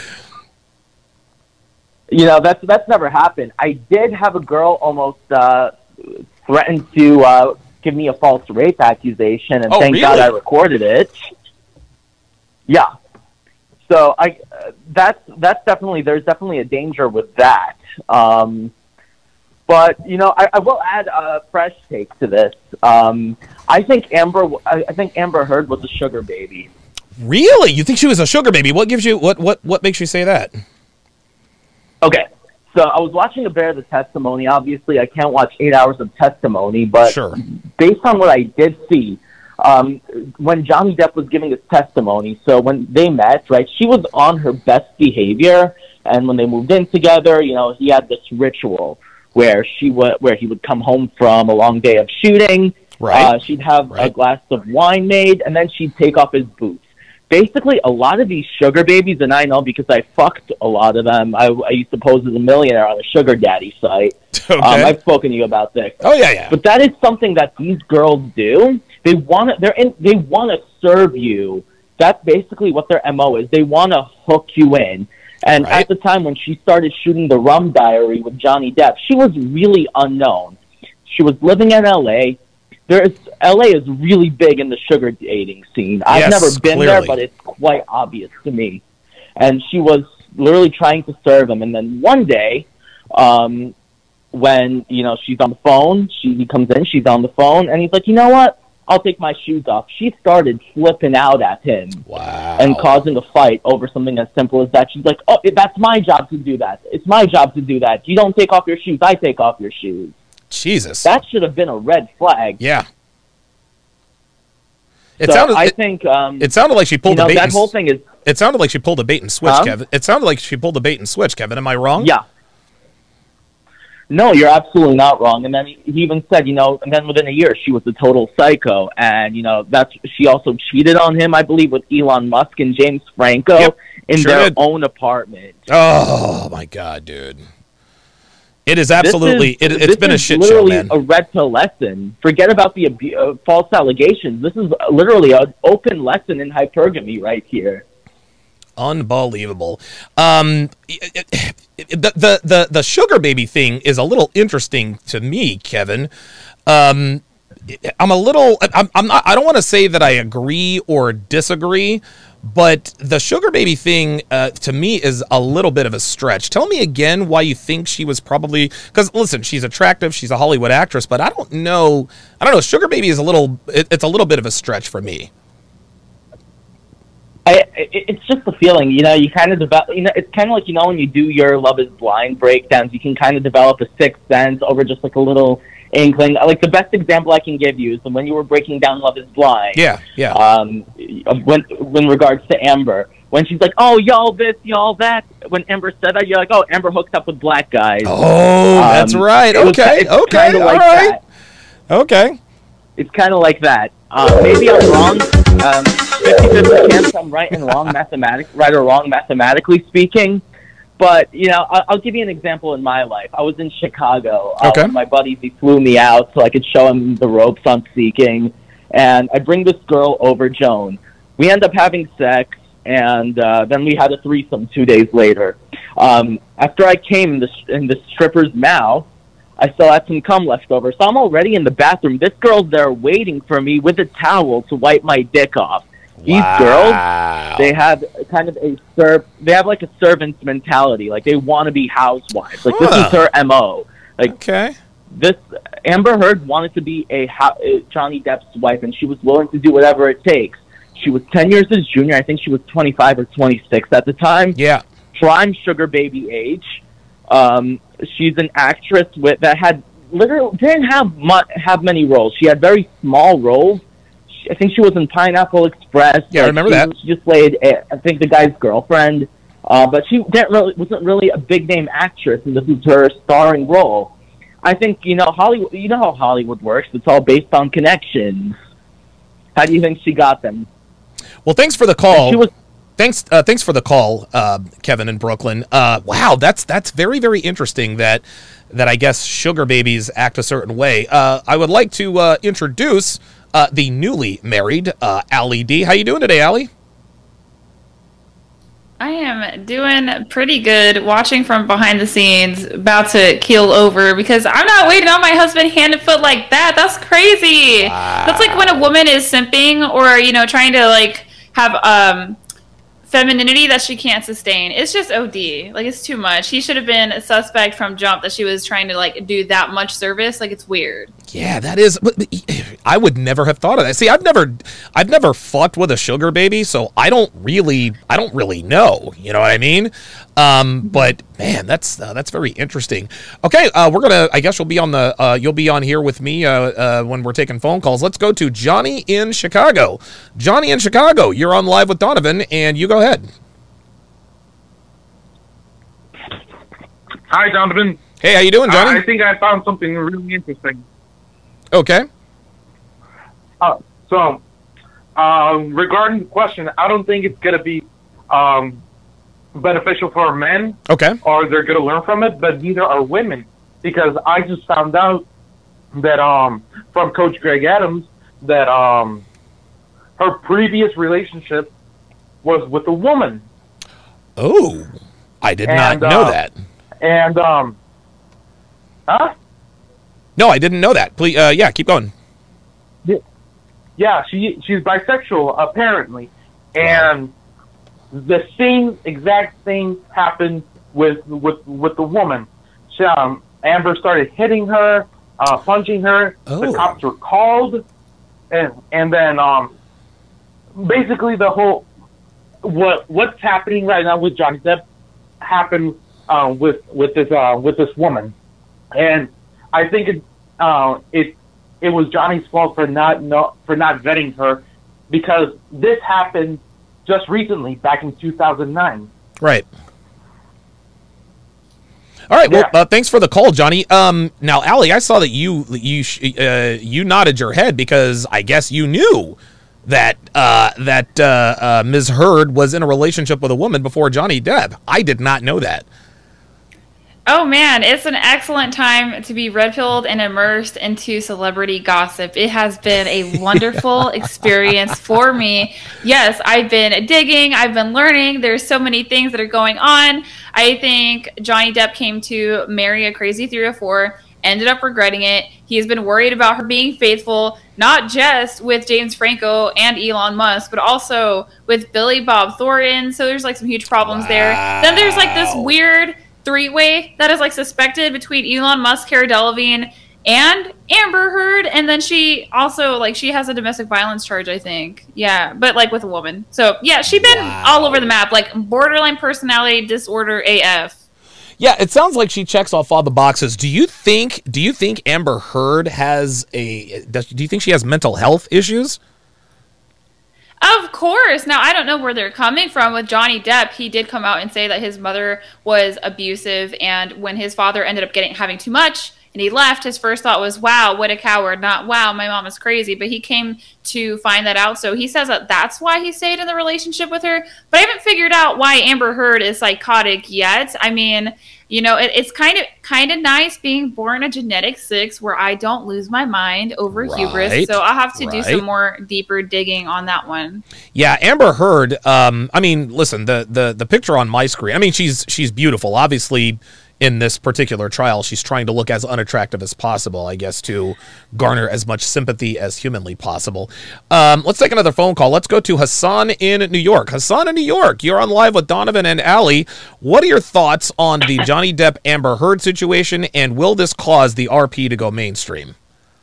You know, that's that's never happened. I did have a girl almost uh, threaten to uh, give me a false rape accusation, and oh, thank really? God I recorded it. Yeah. So I uh, that's that's definitely there's definitely a danger with that. Um, but you know, I, I will add a fresh take to this. Um, I think Amber I, I think Amber Heard was a sugar baby. Really? You think she was a sugar baby? What gives you what what what makes you say that? Okay. So I was watching a Bear the Testimony. Obviously, I can't watch eight hours of testimony, but sure. based on what I did see, um, when Johnny Depp was giving his testimony, so when they met, right, she was on her best behavior, and when they moved in together, you know, he had this ritual where she w- where he would come home from a long day of shooting. Right. Uh, she'd have right. a glass of wine made, and then she'd take off his boots. Basically, a lot of these sugar babies, and I know because I fucked a lot of them. I, I used to pose as a millionaire on a sugar daddy site. Okay. Um, I've spoken to you about this. Oh yeah, yeah. But that is something that these girls do. They want to. They're in. They want to serve you. That's basically what their M O is. They want to hook you in. And right. at the time when she started shooting the Rum Diary with Johnny Depp, she was really unknown. She was living in L A. There's L A is really big in the sugar dating scene. I've yes, never been clearly. there, but it's quite obvious to me. And she was literally trying to serve him. And then one day, um, when you know she's on the phone, she he comes in, she's on the phone, and he's like, you know what? I'll take my shoes off. She started flipping out at him wow. and causing a fight over something as simple as that. She's like, oh, that's my job to do that. It's my job to do that. You don't take off your shoes. I take off your shoes. Jesus. That should have been a red flag. Yeah. It so sounded. I it, think. Um, it sounded like she pulled you know, a bait. That and, whole thing is. It sounded like she pulled a bait and switch, Huh? Kevin. It sounded like she pulled a bait and switch, Kevin. Am I wrong? Yeah. No, you're absolutely not wrong. And then he even said, you know, and then within a year, she was a total psycho. And, you know, that's she also cheated on him, I believe, with Elon Musk and James Franco yep, in sure their did. own apartment. Oh, my God, dude. It is absolutely, this is, it, it's been a shit show, literally man. a red pill lesson. Forget about the abu- uh, false allegations. This is literally an open lesson in hypergamy right here. Unbelievable. Um, it, it, the, the the the sugar baby thing is a little interesting to me, Kevin. Um, I'm a little. I'm, I'm not. I don't want to say that I agree or disagree, But the sugar baby thing, uh, to me, is a little bit of a stretch. Tell me again why you think she was probably, because listen, she's attractive, she's a Hollywood actress, but I don't know, I don't know, sugar baby is a little, it, it's a little bit of a stretch for me. I, it, it's just a feeling, you know, you kind of develop, you know, it's kind of like, you know, when you do your Love is Blind breakdowns, you can kind of develop a sixth sense over just like a little inkling. Like the best example I can give you is when you were breaking down Love is Blind. Yeah, yeah. Um, when, when regards to Amber, when she's like, oh, y'all this, y'all that, when Amber said that, you're like, oh, Amber hooked up with black guys. Oh, um, that's right. Okay, was, okay, all like right. That. Okay. It's kind of like that. Uh, maybe I'm wrong. Um, fifty-fifty chance I'm right and wrong mathematic, right or wrong mathematically speaking. But, you know, I'll, I'll give you an example in my life. I was in Chicago. Uh, okay. My buddies, he flew me out so I could show him the ropes on Seeking. And I bring this girl over, Joan. We end up having sex, and uh, then we had a threesome two days later. Um, after I came in the, in the stripper's mouth, I still had some cum left over. So I'm already in the bathroom. This girl's there waiting for me with a towel to wipe my dick off. These wow. girls, they have kind of a serv- they have like a servant's mentality. Like they want to be housewives. Like huh. this is her M O. Like okay. This Amber Heard wanted to be a ho- Johnny Depp's wife, and she was willing to do whatever it takes. She was ten years his junior. I think she was twenty-five or twenty-six at the time. Yeah, prime sugar baby age. Um, she's an actress with that had literally didn't have much, have many roles. She had very small roles. She, I think she was in Pineapple Express. Yeah, like, I remember she, that. She just played, a, I think, the guy's girlfriend. Uh, but she didn't really wasn't really a big name actress, and this is her starring role. I think you know Hollywood. You know how Hollywood works. It's all based on connections. How do you think she got them? Well, thanks for the call. She was. Thanks, uh, thanks for the call, uh, Kevin in Brooklyn. Uh, wow, that's that's very very interesting. That that I guess sugar babies act a certain way. Uh, I would like to uh, introduce uh, the newly married uh, Allie D. How you doing today, Allie? I am doing pretty good. Watching from behind the scenes, about to keel over because I'm not waiting on my husband hand and foot like that. That's crazy. Wow. That's like when a woman is simping or you know trying to like have um. femininity that she can't sustain. It's just O D. Like, it's too much. He should have been a suspect from jump that she was trying to, like, do that much service. Like, it's weird. Yeah, that is... I would never have thought of that. See, I've never... I've never fucked with a sugar baby, so I don't really... I don't really know. You know what I mean? Um, but, man, that's uh, that's very interesting. Okay, uh, we're gonna... I guess you'll be on the... Uh, you'll be on here with me uh, uh, when we're taking phone calls. Let's go to Johnny in Chicago. Johnny in Chicago, you're on Live with Donovan, and you go ahead. Hi, Donovan. Hey, how you doing, Johnny? Uh, I think I found something really interesting. Okay. Uh, so, uh, regarding the question, I don't think it's going to be um, beneficial for men. Okay. Or they're going to learn from it, but neither are women. Because I just found out that um, from Coach Greg Adams that um, her previous relationship was with a woman. Oh, I did and, not know uh, that. And, um, huh? No, I didn't know that. Please, uh, yeah, keep going. Yeah, she she's bisexual, apparently. And the same exact thing happened with with, with the woman. She, um, Amber started hitting her, uh, punching her. Oh. The cops were called. And, and then, um, basically the whole... What what's happening right now with Johnny Depp happened uh, with with this uh, with this woman, and I think it uh, it it was Johnny's fault for not no, for not vetting her, because this happened just recently, back in two thousand nine. Right. All right. Well, Yeah. uh, thanks for the call, Johnny. Um, now, Allie, I saw that you you sh- uh, you nodded your head because I guess you knew that uh, that uh, uh, Miz Heard was in a relationship with a woman before Johnny Depp. I did not know that. Oh man, it's an excellent time to be red-pilled and immersed into celebrity gossip. It has been a wonderful experience for me. Yes, I've been digging, I've been learning. There's so many things that are going on. I think Johnny Depp came to marry a crazy three oh four, ended up regretting it. He's been worried about her being faithful, not just with James Franco and Elon Musk, but also with Billy Bob Thornton. So there's like some huge problems wow. there. Then there's like this weird three-way that is like suspected between Elon Musk, Cara Delevingne, and Amber Heard. And then she also like she has a domestic violence charge, I think. Yeah, but like with a woman. So yeah, she's been wow. all over the map, like borderline personality disorder A F. Yeah, it sounds like she checks off all the boxes. Do you think? Do you think Amber Heard has a? Does, do you think she has mental health issues? Of course. Now, I don't know where they're coming from with Johnny Depp. He did come out and say that his mother was abusive, and when his father ended up getting having too much and he left, his first thought was, wow, what a coward, not, wow, my mom is crazy. But he came to find that out. So he says that that's why he stayed in the relationship with her. But I haven't figured out why Amber Heard is psychotic yet. I mean, you know, it, it's kind of kind of nice being born a genetic six where I don't lose my mind over right, hubris. So I'll have to right. do some more deeper digging on that one. Yeah, Amber Heard. Um, I mean, listen, the the the picture on my screen. I mean, she's she's beautiful. Obviously, in this particular trial, she's trying to look as unattractive as possible, I guess, to garner as much sympathy as humanly possible. Um, let's take another phone call. Let's go to Hassan in New York. Hassan in New York, you're on live with Donovan and Allie. What are your thoughts on the Johnny Depp Amber Heard situation, and will this cause the R P to go mainstream?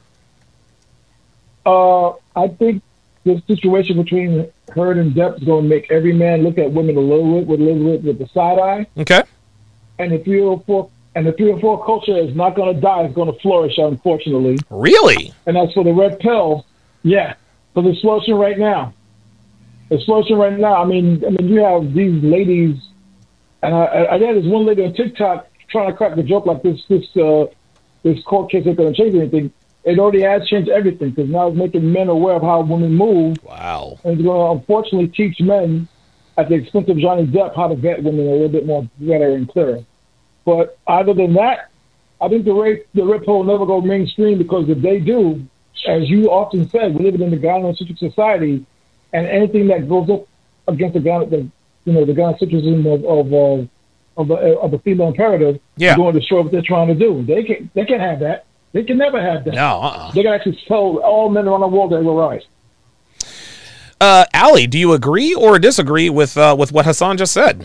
Uh, I think this situation between Heard and Depp is going to make every man look at women a little bit with a little bit with the side eye. Okay. And the three oh four and the three oh four culture is not going to die; it's going to flourish, unfortunately. Really? And as for the red pill, yeah, so it's flourishing right now. It's flourishing right now. I mean, I mean, you have these ladies, and I, I had this one lady on TikTok trying to crack the joke like this, this, uh, this court case ain't going to change anything. It already has changed everything because now it's making men aware of how women move. Wow. And it's going to unfortunately teach men, at the expense of Johnny Depp, how to vet women a little bit more better and clearer. But other than that, I think the rape, the red pill will never go mainstream because if they do, as you often said, we live in the gynocentric society, and anything that goes up against the, the you know, the gynocentrism of of uh, of, the, of the female imperative, yeah. is going to destroy what they're trying to do. They can they can't have that. They can never have that. No, uh-uh. They can actually tell all men around the world they will rise. Uh, Allie, do you agree or disagree with uh, with what Hassan just said?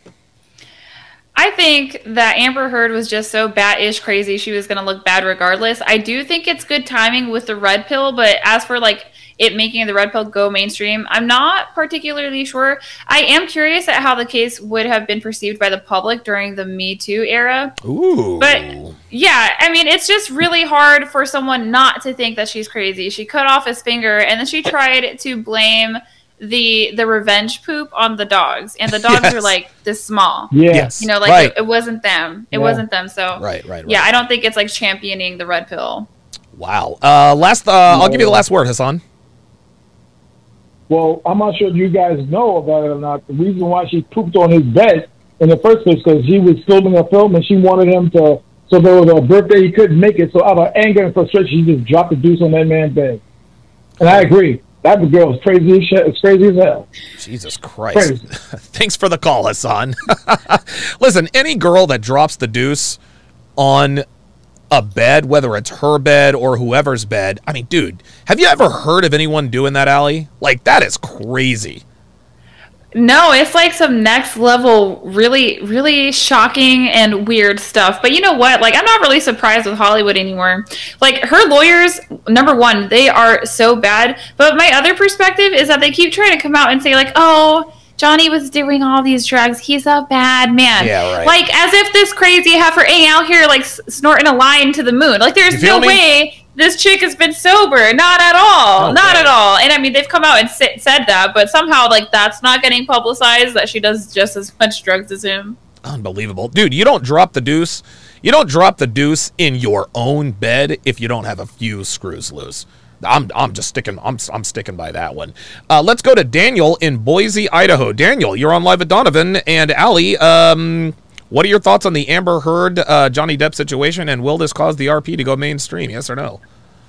I think that Amber Heard was just so bat-ish crazy she was going to look bad regardless. I do think it's good timing with the red pill, but as for like it making the red pill go mainstream, I'm not particularly sure. I am curious at how the case would have been perceived by the public during the Me Too era. Ooh. But yeah, I mean, it's just really hard for someone not to think that she's crazy. She cut off his finger and then she tried to blame the the revenge poop on the dogs, and the dogs yes. are like this small. Yes, you know, like right. it, it wasn't them. It yeah. wasn't them. So right, right, right. Yeah, I don't think it's like championing the red pill. Wow. Uh, last, uh, no. I'll give you the last word, Hassan. Well, I'm not sure if you guys know about it or not. The reason why she pooped on his bed in the first place because she was filming a film and she wanted him to. So there was a birthday he couldn't make it. So out of anger and frustration, she just dropped the deuce on that man's bed. And I agree. That girl is crazy as shit. It's crazy as hell. Jesus Christ. Thanks for the call, Hassan. Listen, any girl that drops the deuce on a bed, whether it's her bed or whoever's bed, I mean, dude, have you ever heard of anyone doing that, Allie? Like, that is crazy. No, it's like some next level, really, really shocking and weird stuff. But you know what? Like, I'm not really surprised with Hollywood anymore. Like, her lawyers, number one, they are so bad. But my other perspective is that they keep trying to come out and say, like, oh, Johnny was doing all these drugs. He's a bad man. Yeah, right. Like, as if this crazy heifer ain't out here, like, snorting a line to the moon. Like, there's no me? way this chick has been sober. Not at all. Okay. Not at all. And I mean, they've come out and sit, said that, but somehow, like, that's not getting publicized, that she does just as much drugs as him. Unbelievable. Dude, you don't drop the deuce. You don't drop the deuce in your own bed if you don't have a few screws loose. I'm I'm just sticking I'm I'm sticking by that one. Uh, let's go to Daniel in Boise, Idaho. Daniel, you're on live with Donovan and Allie. Um, what are your thoughts on the Amber Heard uh, Johnny Depp situation, and will this cause the R P to go mainstream? Yes or no?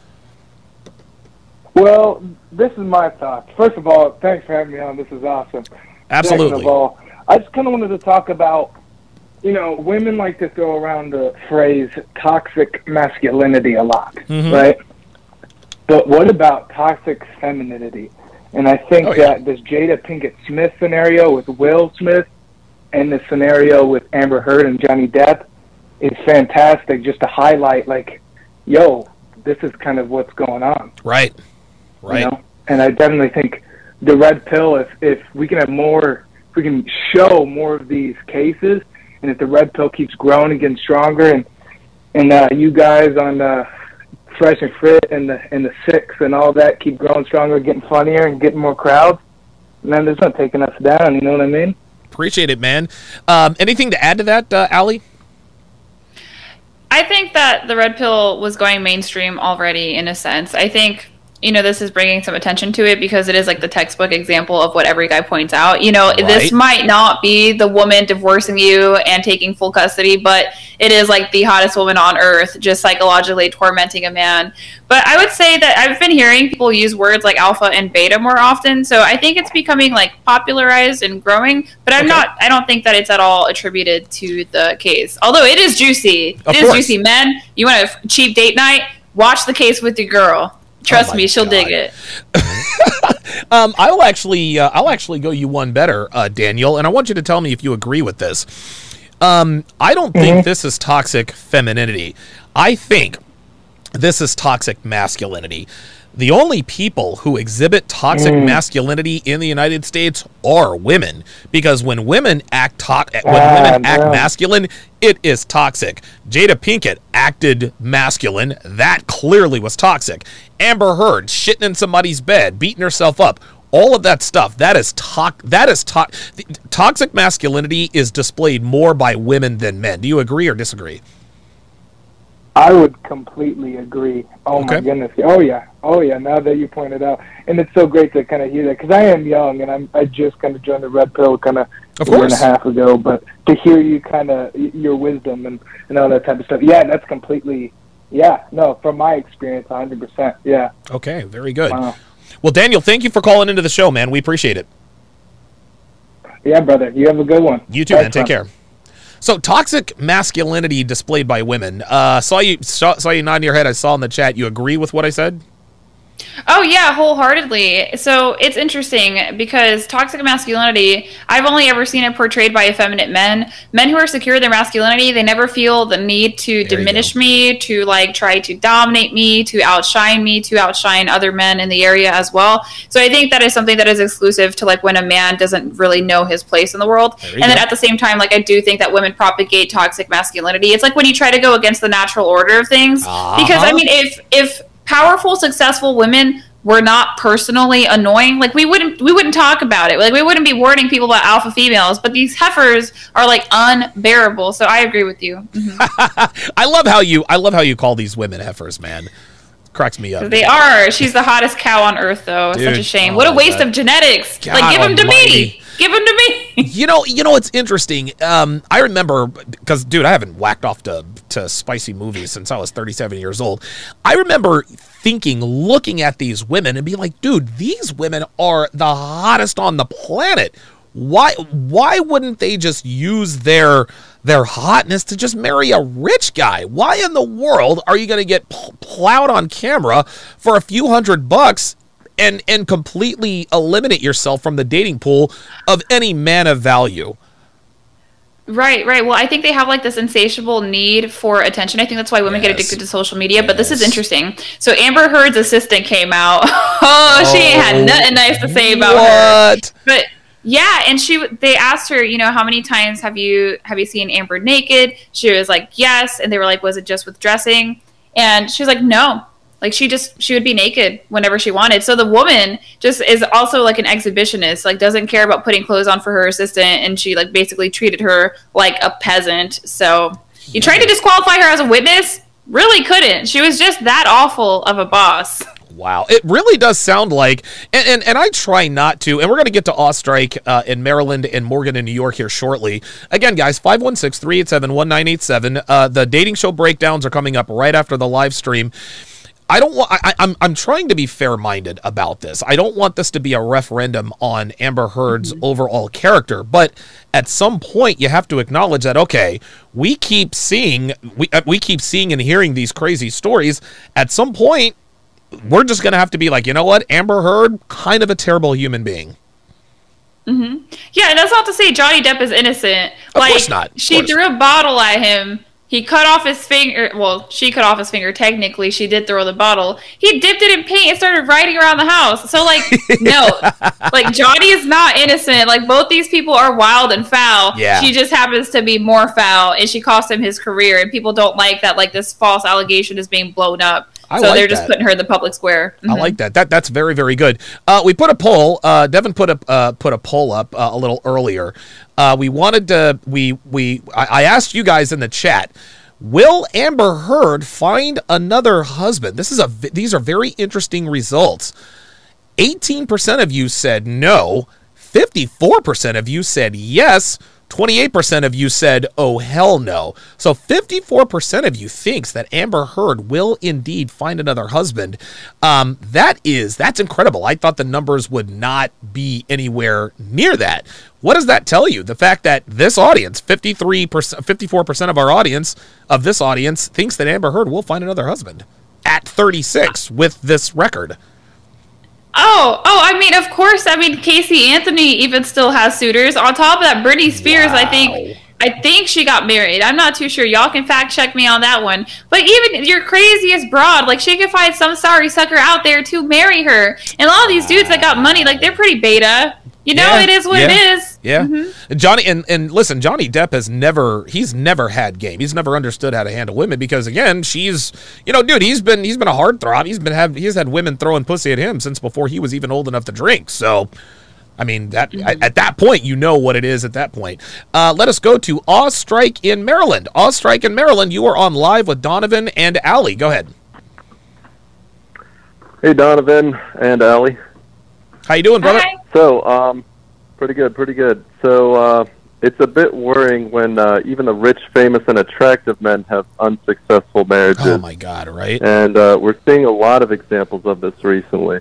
Well, this is my thoughts. First of all, thanks for having me on. This is awesome. Absolutely. Second of all, I just kind of wanted to talk about you know, women like to throw around the phrase toxic masculinity a lot, Mhm. right? But what about toxic femininity? And I think Oh, yeah. that this Jada Pinkett Smith scenario with Will Smith and the scenario with Amber Heard and Johnny Depp is fantastic, just to highlight, like, yo, this is kind of what's going on. Right. Right. You know? And I definitely think the red pill, if, if we can have more, if we can show more of these cases, and if the red pill keeps growing and getting stronger, and and uh, you guys on uh, Fresh and Fit and the and the Six and all that keep growing stronger, getting funnier, and getting more crowds, man, there's not taking us down. You know what I mean? Appreciate it, man. Um, anything to add to that, uh, Allie? I think that the red pill was going mainstream already in a sense. I think, you know, this is bringing some attention to it because it is like the textbook example of what every guy points out. You know, Right. this might not be the woman divorcing you and taking full custody, but it is like the hottest woman on earth, just psychologically tormenting a man. But I would say that I've been hearing people use words like alpha and beta more often. So I think it's becoming like popularized and growing, but I'm Okay. not, I don't think that it's at all attributed to the case. Although it is juicy. Of It is course. juicy. Men, you want a cheap date night? Watch the case with your girl. Trust Oh my me, she'll God. dig it. Um, I'll actually, uh, I'll actually go you one better, uh, Daniel, and I want you to tell me if you agree with this. Um, I don't think this is toxic femininity. I think this is toxic masculinity. The only people who exhibit toxic Mm. masculinity in the United States are women, because when women act to- when Ah, women act no. masculine, it is toxic. Jada Pinkett acted masculine. That clearly was toxic. Amber Heard shitting in somebody's bed, beating herself up. All of that stuff, that is to- that is to- toxic masculinity is displayed more by women than men. Do you agree or disagree? I would completely agree. Oh Okay. my goodness. Oh yeah. Oh yeah. Now that you pointed out, and it's so great to kind of hear that because I am young and I'm I just kind of joined the red pill kind of Of a year and course. a half ago. But to hear you kind of your wisdom and and all that type of stuff, yeah, that's completely. Yeah. No, from my experience, one hundred percent. Yeah. Okay, very good. Wow. Well, Daniel, thank you for calling into the show, man. We appreciate it. Yeah, brother. You have a good one. You too, Thanks, man. Take man. care. So, toxic masculinity displayed by women. Uh, saw you saw, saw you nodding your head. I saw in the chat. You agree with what I said? Oh yeah, wholeheartedly. So it's interesting because toxic masculinity, I've only ever seen it portrayed by effeminate men. Men who are secure in their masculinity, they never feel the need to There you diminish me, to like try to dominate me, to outshine me, to outshine other men in the area as well. So I think that is something that is exclusive to like when a man doesn't really know his place in the world. There And you then go. at the same time, like I do think that women propagate toxic masculinity. It's like when you try to go against the natural order of things. Because I Uh-huh. mean, if if powerful, successful women were not personally annoying, like we wouldn't we wouldn't talk about it. Like we wouldn't be warning people about alpha females. But these heifers are like unbearable. So I agree with you. Mhm. I love how you I love how you call these women heifers, man. Cracks me up. They are. She's the hottest cow on earth, though. It's such Dude, a shame. oh What a my waste God. of genetics. God like give them to almighty. me. Give them to me. You know, you know, it's interesting. Um, I remember because, dude, I haven't whacked off to to spicy movies since I was thirty-seven years old. I remember thinking, looking at these women, and being like, dude, these women are the hottest on the planet. Why? Why wouldn't they just use their their hotness to just marry a rich guy? Why in the world are you going to get pl- plowed on camera for a few hundred bucks? And, and completely eliminate yourself from the dating pool of any man of value. Right, right. Well, I think they have like this insatiable need for attention. I think that's why women get Yes. addicted to social media. But this is Yes. interesting. So Amber Heard's assistant came out. oh, she ain't had nothing nice to say about What? her. But yeah, and she they asked her, you know, how many times have you have you seen Amber naked? She was like, yes. And they were like, was it just with dressing? And she was like, no. Like she just she would be naked whenever she wanted. So the woman just is also like an exhibitionist, like doesn't care about putting clothes on for her assistant, and she like basically treated her like a peasant. So you tried to disqualify her as a witness? Really couldn't. She was just that awful of a boss. Wow. It really does sound like, and, and, and I try not to, and we're going to get to Ostrike uh, in Maryland and Morgan in New York here shortly. Again, guys, five one six, three eight seven, one nine eight seven. Uh, the dating show breakdowns are coming up right after the live stream. I don't want. I, I'm I'm trying to be fair-minded about this. I don't want this to be a referendum on Amber Heard's mm-hmm. overall character, but at some point you have to acknowledge that okay, we keep seeing we we keep seeing and hearing these crazy stories. At some point, we're just gonna have to be like, you know what, Amber Heard, kind of a terrible human being. Mm-hmm. Yeah, and that's not to say Johnny Depp is innocent. Of like, course not. Of she course. threw a bottle at him. He cut off his finger. Well, she cut off his finger. Technically, she did throw the bottle. He dipped it in paint and started riding around the house. So, like, no. Like, Johnny is not innocent. Like, both these people are wild and foul. Yeah. She just happens to be more foul, and she cost him his career. And people don't like that, like, this false allegation is being blown up. I so like they're just that. putting her in the public square. I like that. That that's very very good. Uh, we put a poll. Uh, Devin put a uh, put a poll up uh, a little earlier. Uh, we wanted to. We we. I, I asked you guys in the chat. Will Amber Heard find another husband? This is a. These are very interesting results. eighteen percent of you said no. fifty-four percent of you said yes. twenty-eight percent of you said, oh, hell no. So fifty-four percent of you thinks that Amber Heard will indeed find another husband. Um, that is, that's incredible. I thought the numbers would not be anywhere near that. What does that tell you? The fact that this audience, fifty-three percent, fifty-four percent of our audience, of this audience, thinks that Amber Heard will find another husband at thirty-six with this record. Oh, oh, I mean, of course. I mean, Casey Anthony even still has suitors. On top of that, Britney Spears, wow. I think, I think she got married. I'm not too sure. Y'all can fact check me on that one. But even your craziest broad, like, she could find some sorry sucker out there to marry her. And a lot of these dudes that got money, like, they're pretty beta. You know, yeah, it is what yeah, it is. Yeah. Mm-hmm. Johnny, and, and listen, Johnny Depp has never, he's never had game. He's never understood how to handle women because, again, she's, you know, dude, he's been, he's been a heartthrob. He's been have, he's had women throwing pussy at him since before he was even old enough to drink. So, I mean, that mm-hmm. at, at that point, you know what it is at that point. Uh, let us go to Ozstrike in Maryland. Ozstrike in Maryland, you are on live with Donovan and Allie. Go ahead. Hey, Donovan and Allie. How you doing, brother? Hi. So, um, pretty good, pretty good. So, uh, it's a bit worrying when uh, even the rich, famous, and attractive men have unsuccessful marriages. Oh, my God, right? And uh, we're seeing a lot of examples of this recently.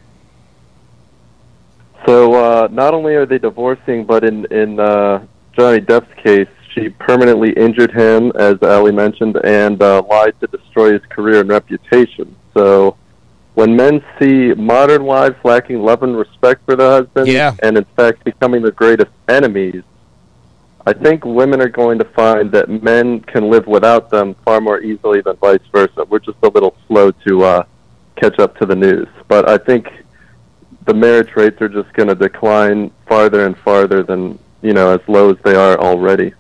So, uh, not only are they divorcing, but in, in uh, Johnny Depp's case, she permanently injured him, as Ali mentioned, and uh, lied to destroy his career and reputation. So, when men see modern wives lacking love and respect for their husbands, yeah. and in fact becoming their greatest enemies, I think women are going to find that men can live without them far more easily than vice versa. We're just a little slow to uh, catch up to the news. But I think the marriage rates are just going to decline farther and farther than, you know, as low as they are already.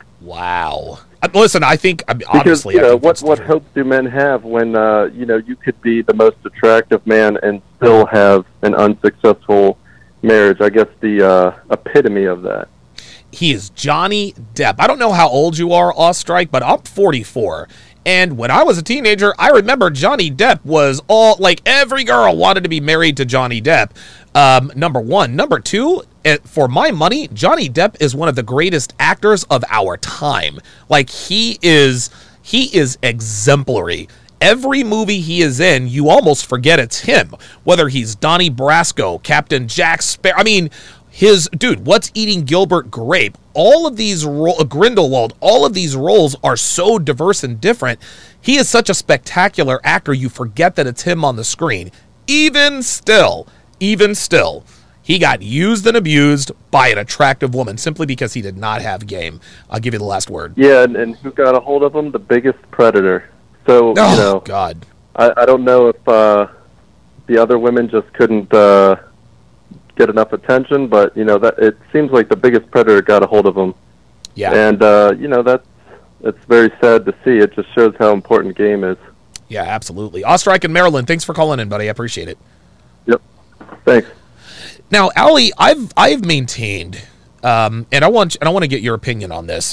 Wow. Listen, I think, I mean, because, obviously, you know, I think what what hope do men have when uh, you know, you could be the most attractive man and still have an unsuccessful marriage? I guess the uh, epitome of that. He is Johnny Depp. I don't know how old you are, Ozstrike, but I'm forty-four. And when I was a teenager, I remember Johnny Depp was all, like, every girl wanted to be married to Johnny Depp. Um, number one. Number two, for my money, Johnny Depp is one of the greatest actors of our time. Like, he is, he is exemplary. Every movie he is in, you almost forget it's him. Whether he's Donnie Brasco, Captain Jack Sparrow. I mean, his, dude, What's Eating Gilbert Grape? All of these, ro- Grindelwald, all of these roles are so diverse and different. He is such a spectacular actor, you forget that it's him on the screen. Even still, even still, he got used and abused by an attractive woman simply because he did not have game. I'll give you the last word. Yeah, and, and who got a hold of him? The biggest predator. So, oh, you know, God. I, I don't know if uh, the other women just couldn't uh, get enough attention, but, you know, that it seems like the biggest predator got a hold of him. Yeah. And, uh, you know, that's, it's very sad to see. It just shows how important game is. Yeah, absolutely. Ozstrike in Maryland, thanks for calling in, buddy. I appreciate it. Yep. Thanks. Now, Allie, I've I've maintained, um, and I want and I want to get your opinion on this.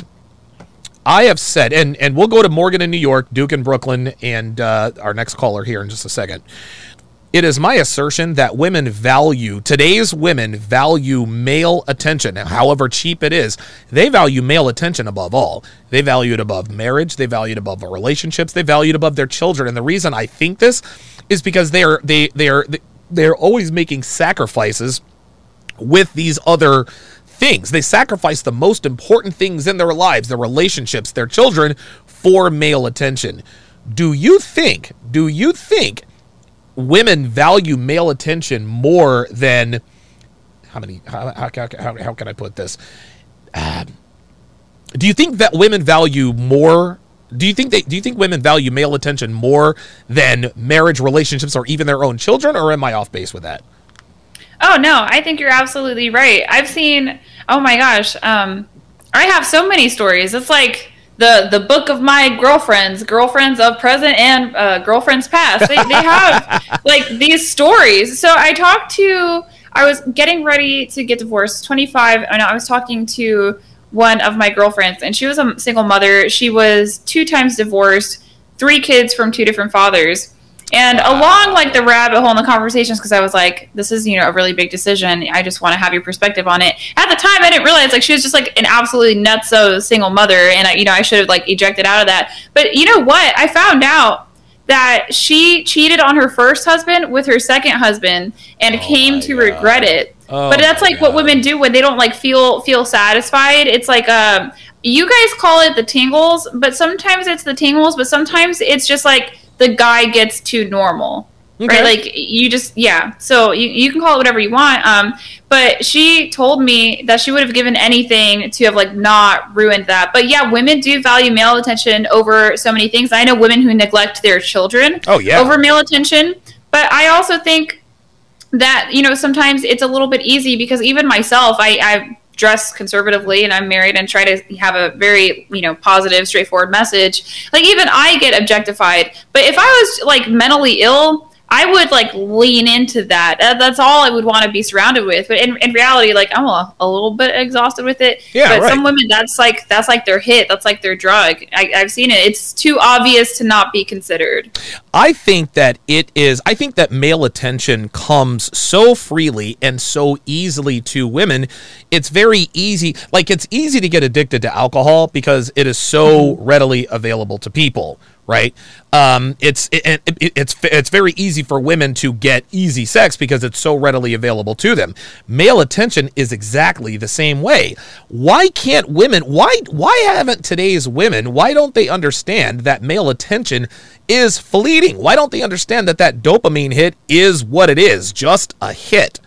I have said, and and we'll go to Morgan in New York, Duke in Brooklyn, and uh, our next caller here in just a second. It is my assertion that women value, today's women value male attention, however cheap it is. They value male attention above all. They value it above marriage. They value it above relationships. They value it above their children. And the reason I think this is because they are they they are they're always making sacrifices with these other things. They sacrifice the most important things in their lives, their relationships, their children, for male attention. Do you think, do you think women value male attention more than, how many, how, how, how, how can I put this? Uh, do you think that women value more, do you think they, do you think women value male attention more than marriage, relationships, or even their own children, or am I off base with that? Oh, no, I think you're absolutely right. I've seen, oh my gosh, um, I have so many stories. It's like the the book of my girlfriends, girlfriends of present and uh, girlfriends past. They, they have like these stories. So I talked to, I was getting ready to get divorced, twenty-five, and I was talking to one of my girlfriends, and she was a single mother. She was two times divorced, three kids from two different fathers. And wow. along like the rabbit hole in the conversations, because I was like, this is, you know, a really big decision. I just want to have your perspective on it. At the time, I didn't realize like she was just like an absolutely nutso single mother. And, I, you know, I should have like ejected out of that. But you know what? I found out that she cheated on her first husband with her second husband and oh came to God. regret it. Oh but that's like God. what women do when they don't like feel feel satisfied. It's like, um, you guys call it the tingles, but sometimes it's the tingles, but sometimes it's just like, the guy gets too normal, okay. right? Like you just, yeah. So you, you can call it whatever you want. Um, but she told me that she would have given anything to have like not ruined that. But yeah, women do value male attention over so many things. I know women who neglect their children oh, yeah. over male attention. But I also think that, you know, sometimes it's a little bit easy because even myself, I, I dress conservatively and I'm married and try to have a very, you know, positive, straightforward message. Like even I get objectified, but if I was like mentally ill, I would like lean into that. Uh, that's all I would want to be surrounded with. But in, in reality, like I'm a, a little bit exhausted with it. Yeah, but right. some women, that's like that's like their hit. That's like their drug. I, I've seen it. It's too obvious to not be considered. I think that it is. I think that male attention comes so freely and so easily to women. It's very easy. Like it's easy to get addicted to alcohol because it is so mm-hmm. readily available to people. Right. Um, it's it, it, it's it's very easy for women to get easy sex because it's so readily available to them. Male attention is exactly the same way. Why can't women? Why why haven't today's women? Why don't they understand that male attention is fleeting? Why don't they understand that that dopamine hit is what it is, just a hit?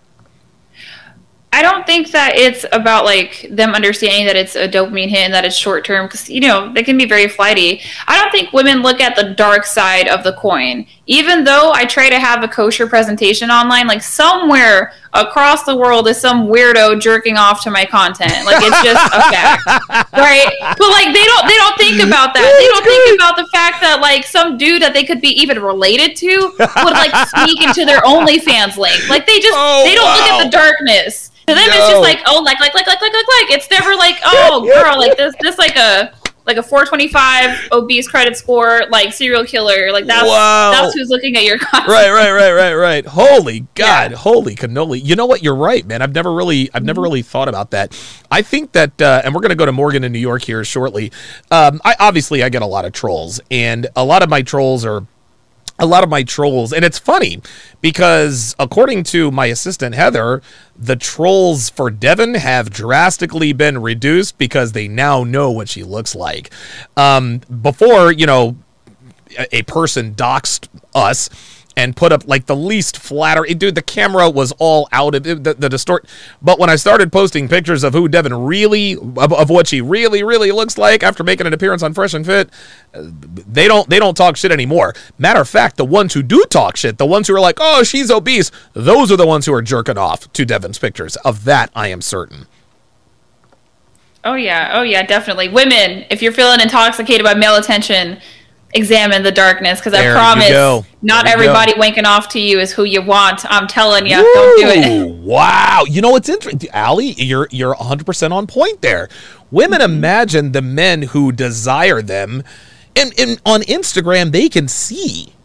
I don't think that it's about like them understanding that it's a dopamine hit and that it's short term because, you know, they can be very flighty. I don't think women look at the dark side of the coin. Even though I try to have a kosher presentation online, like somewhere across the world is some weirdo jerking off to my content. Like it's just a fact, right? But like they don't they don't think about that. They don't think about the fact that like some dude that they could be even related to would like sneak into their OnlyFans link. Like they just oh, they don't wow. look at the darkness. To them, no. it's just like, oh, like, like, like, like, like, like, like. It's never like, oh, girl, like this, this, like a, like a four twenty-five obese credit score, like serial killer. Like that's wow. that's who's looking at your content. Right, right, right, right, right. Holy God, yeah. holy cannoli. You know what? You're right, man. I've never really, I've never really thought about that. I think that, uh, and we're gonna go to Morgan in New York here shortly. Um, I obviously I get a lot of trolls, and a lot of my trolls are. A lot of my trolls, and it's funny because according to my assistant Heather, the trolls for Devin have drastically been reduced because they now know what she looks like. Um, before, you know, a, a person doxed us and put up like the least flatter. Dude, the camera was all out of it, the, the distort. But when I started posting pictures of who Devin really, of, of what she really, really looks like after making an appearance on Fresh and Fit, they don't, they don't talk shit anymore. Matter of fact, the ones who do talk shit, the ones who are like, oh, she's obese, those are the ones who are jerking off to Devin's pictures. Of that, I am certain. Oh yeah, oh yeah, definitely. Women, if you're feeling intoxicated by male attention, examine the darkness, because I promise not everybody go. wanking off to you is who you want. I'm telling you, Woo, don't do it. Wow. You know what's interesting? Allie, you're, you're one hundred percent on point there. Women mm-hmm. imagine the men who desire them, and, and on Instagram, they can see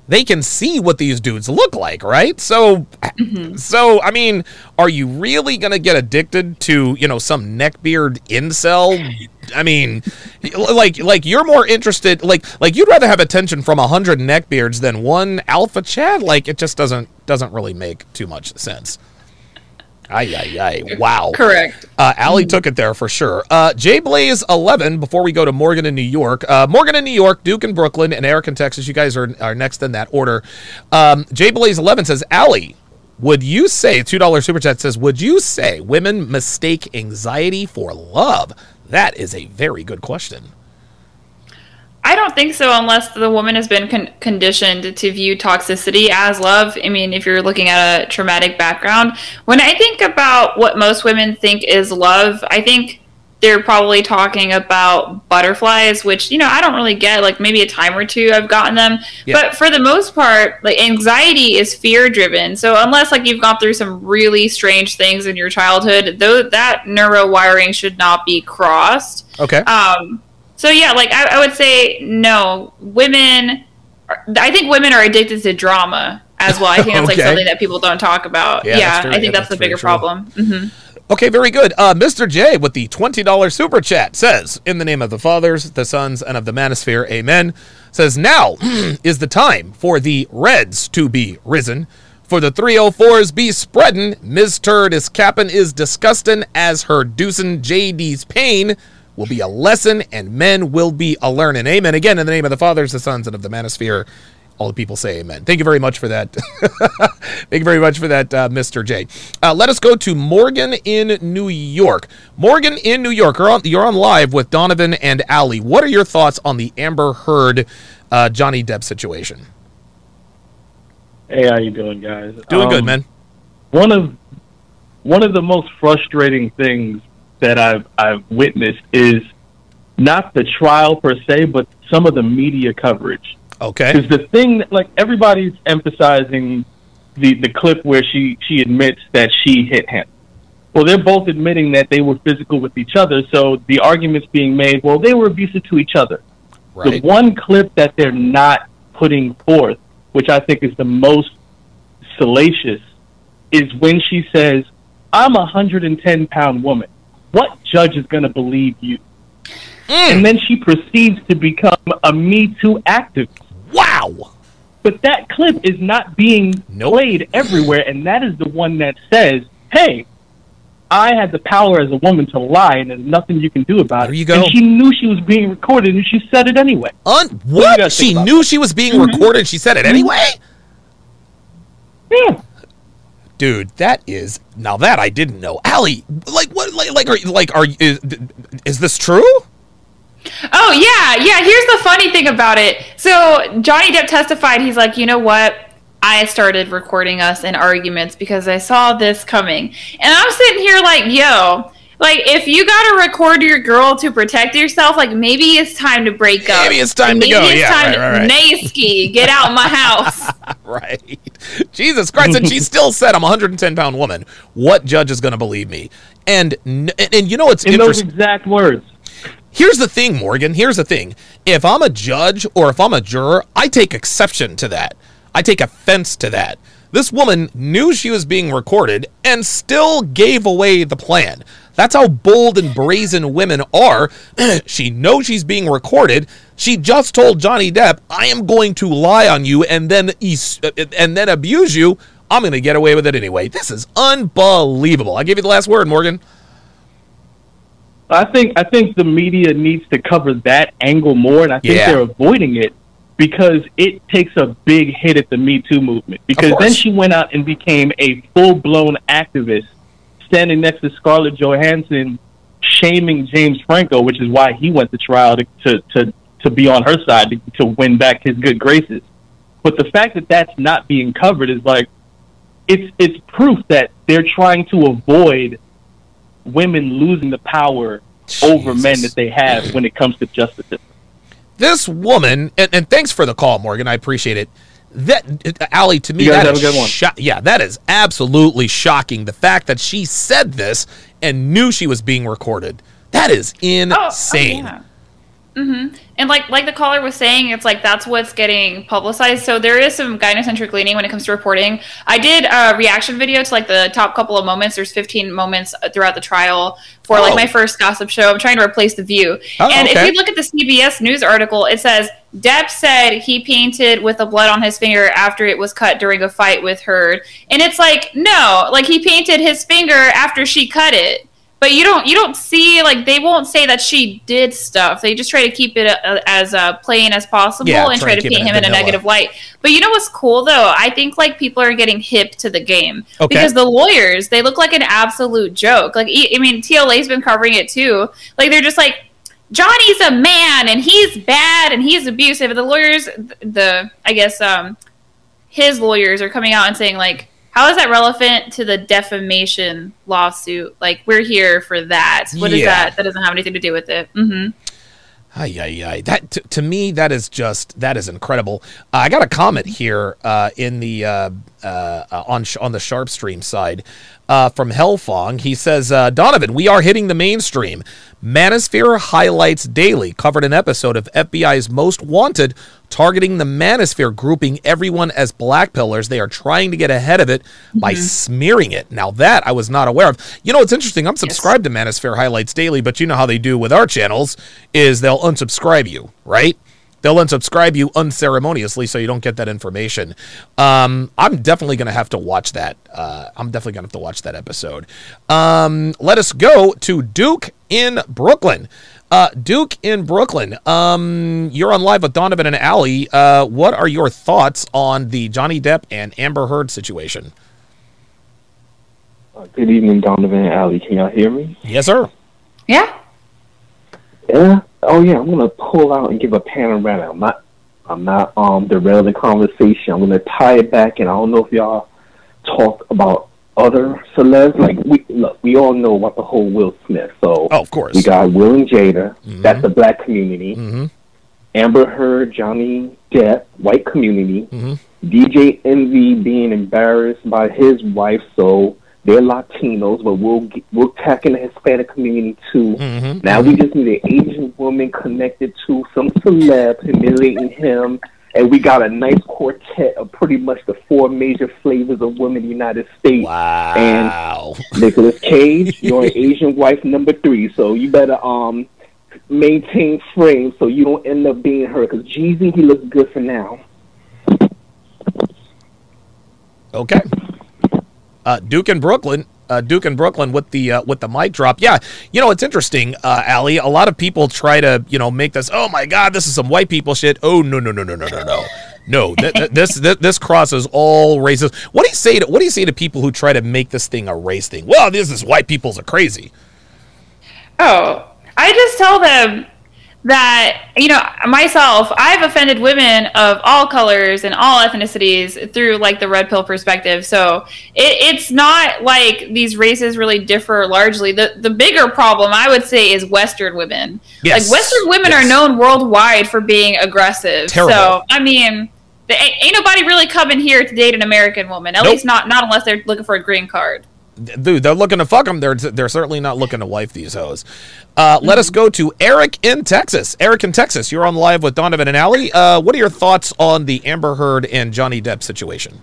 they can see what these dudes look like, right? So, mm-hmm. so I mean, are you really gonna get addicted to, you know, some neckbeard incel? I mean, like, like you're more interested, like, like you'd rather have attention from a hundred neckbeards than one alpha Chad. Like, it just doesn't doesn't really make too much sense. Ay, ay, ay. Wow. Correct. Uh, Allie took it there for sure. Uh, J Blaze eleven, before we go to Morgan in New York. Uh, Morgan in New York, Duke in Brooklyn, and Eric in Texas. You guys are, are next in that order. Um, J Blaze eleven says, Allie, would you say, two dollar super chat says, would you say women mistake anxiety for love? That is a very good question. I don't think so unless the woman has been con conditioned to view toxicity as love. I mean, if you're looking at a traumatic background. When I think about what most women think is love, I think they're probably talking about butterflies, which, you know, I don't really get. Like, maybe a time or two I've gotten them. Yeah. But for the most part, like, anxiety is fear-driven. So unless, like, you've gone through some really strange things in your childhood, though, that neurowiring should not be crossed. Okay. Um... So, yeah, like, I, I would say, no, women, are, I think women are addicted to drama as well. I think that's, okay. like, something that people don't talk about. Yeah, yeah I think yeah, that's, that's the bigger true. problem. Mm-hmm. Okay, very good. Uh, Mister J with the twenty dollar super chat says, in the name of the Fathers, the Sons, and of the Manosphere, amen, says, now is the time for the Reds to be risen, for the three oh fours be spreadin', Miz Turd is cappin' is disgustin' as her deucin' J D's pain will be a lesson, and men will be a learning. Amen. Again, in the name of the Fathers, the Sons, and of the Manosphere, all the people say amen. Thank you very much for that. Thank you very much for that, uh, Mister J. Uh, let us go to Morgan in New York. Morgan in New York, you're on, you're on live with Donovan and Allie. What are your thoughts on the Amber Heard, uh, Johnny Depp situation? Hey, how you doing, guys? Doing um, good, man. One of one of the most frustrating things that I've I've witnessed is not the trial per se, but some of the media coverage. Okay. Because the thing that, like, everybody's emphasizing the the clip where she she admits that she hit him. Well, they're both admitting that they were physical with each other, so the argument's being made, well, they were abusive to each other. Right. The one clip that they're not putting forth, which I think is the most salacious, is when she says, I'm a one hundred ten pound woman. What judge is going to believe you? Mm. And then she proceeds to become a Me Too activist. Wow! But that clip is not being nope. played everywhere, and that is the one that says, hey, I had the power as a woman to lie, and there's nothing you can do about there it. You go. And she knew she was being recorded, and she said it anyway. Un what? what she knew that? She was being mm-hmm. recorded, and she said it anyway? Yeah. Dude, that is now that I didn't know. Allie, like what? Like, like, are like, are is, is this true? Oh yeah, yeah. Here's the funny thing about it. So Johnny Depp testified. He's like, you know what? I started recording us in arguments because I saw this coming, and I'm sitting here like, yo. Like, if you gotta record your girl to protect yourself, like, maybe it's time to break up. Maybe it's time maybe to go. Maybe it's yeah, time right, right, right. to Naysky, get out my house. Right. Jesus Christ. And she still said, I'm a one hundred ten pound woman. What judge is going to believe me? And, and, and you know, it's in interesting. those exact words. Here's the thing, Morgan. Here's the thing. If I'm a judge or if I'm a juror, I take exception to that. I take offense to that. This woman knew she was being recorded and still gave away the plan. That's how bold and brazen women are. She knows she's being recorded. She just told Johnny Depp, I am going to lie on you and then and then abuse you. I'm going to get away with it anyway. This is unbelievable. I give you the last word, Morgan. I think I think the media needs to cover that angle more, and I think yeah. they're avoiding it because it takes a big hit at the Me Too movement. Because then she went out and became a full-blown activist, standing next to Scarlett Johansson, shaming James Franco, which is why he went to trial to to, to, to be on her side, to, to win back his good graces. But the fact that that's not being covered is like, it's it's proof that they're trying to avoid women losing the power Jesus. over men that they have when it comes to justice system. This woman, and, and thanks for the call, Morgan. I appreciate it. That, Allie, to me, you guys that have is a good one. Sho- yeah, that is absolutely shocking. The fact that she said this and knew she was being recorded. That is insane. Oh, oh, yeah. Mm-hmm. And like like the caller was saying, it's like that's what's getting publicized. So there is some gynocentric leaning when it comes to reporting. I did a reaction video to like the top couple of moments. There's fifteen moments throughout the trial for Oh. like my first gossip show. I'm trying to replace The View. Oh, and okay. if you look at the C B S News article, it says Depp said he painted with the blood on his finger after it was cut during a fight with Heard. And it's like, no, like he painted his finger after she cut it. But you don't you don't see, like, they won't say that she did stuff. They just try to keep it uh, as uh, plain as possible Yeah, and try try to to keep paint it him in a vanilla. negative light. But you know what's cool, though? I think, like, people are getting hip to the game. Okay. Because the lawyers, they look like an absolute joke. Like, e- I mean, T L A's been covering it, too. Like, they're just like, Johnny's a man, and he's bad, and he's abusive. And the lawyers, the, I guess, um, his lawyers are coming out and saying, like, how is that relevant to the defamation lawsuit? Like, we're here for that. What is Yeah. that? That doesn't have anything to do with it. Mm-hmm. Ay, ay, ay. That to, to me, that is just that is incredible. Uh, I got a comment here uh, in the uh, uh, uh, on sh- on the Sharp Stream side uh, from Hellfong. He says, uh, Donovan, we are hitting the mainstream. Manosphere Highlights Daily covered an episode of F B I's Most Wanted, targeting the Manosphere, grouping everyone as black pillars. They are trying to get ahead of it by smearing it. Now that I was not aware of. You know, it's interesting. I'm subscribed to Manosphere Highlights Daily, but you know how they do with our channels is they'll unsubscribe you, right? They'll unsubscribe you unceremoniously so you don't get that information. Um, I'm definitely going to have to watch that. Uh, I'm definitely going to have to watch that episode. Um, let us go to Duke in Brooklyn. Uh, Duke in Brooklyn, um, you're on live with Donovan and Allie. Uh, what are your thoughts on the Johnny Depp and Amber Heard situation? Uh, good evening, Donovan and Allie. Can y'all hear me? Yes, sir. Yeah. Yeah. Oh, yeah. I'm gonna pull out and give a panorama. I'm not. I'm not um derailing the conversation. I'm gonna tie it back, and I don't know if y'all talk about other celebs. Like we look, we all know about the whole Will Smith. So oh, of course, we got Will and Jada. Mm-hmm. That's the black community. Mm-hmm. Amber Heard, Johnny Depp, white community. Mm-hmm. D J Envy being embarrassed by his wife, so they're Latinos, but we'll get, we'll tack in the Hispanic community too. Mm-hmm. Now we just need an Asian woman connected to some celeb humiliating him, and we got a nice quartet of pretty much the four major flavors of women in the United States. Wow! And Nicolas Cage, you're an Asian wife number three, so you better um maintain frame so you don't end up being her. Because Jeezy, he looks good for now. Okay. Uh, Duke in Brooklyn, uh, Duke in Brooklyn with the uh, with the mic drop. Yeah, you know it's interesting, uh, Allie. A lot of people try to you know make this. Oh my God, this is some white people shit. Oh no no no no no no no no. Th- th- this th- this crosses all races. What do you say to what do you say to people who try to make this thing a race thing? Well, this is white people's are crazy. Oh, I just tell them that, you know, myself, I've offended women of all colors and all ethnicities through, like, the red pill perspective. So it, it's not like these races really differ largely. The the bigger problem, I would say, is Western women. Yes. Like, Western women Yes. are known worldwide for being aggressive. Terrible. So, I mean, there ain't, ain't nobody really coming here to date an American woman. At Nope. least not, not unless they're looking for a green card. Dude, they're looking to fuck them. They're they're certainly not looking to wife these hoes. Uh, let us go to Eric in Texas. Eric in Texas, you're on live with Donovan and Allie. Uh, what are your thoughts on the Amber Heard and Johnny Depp situation?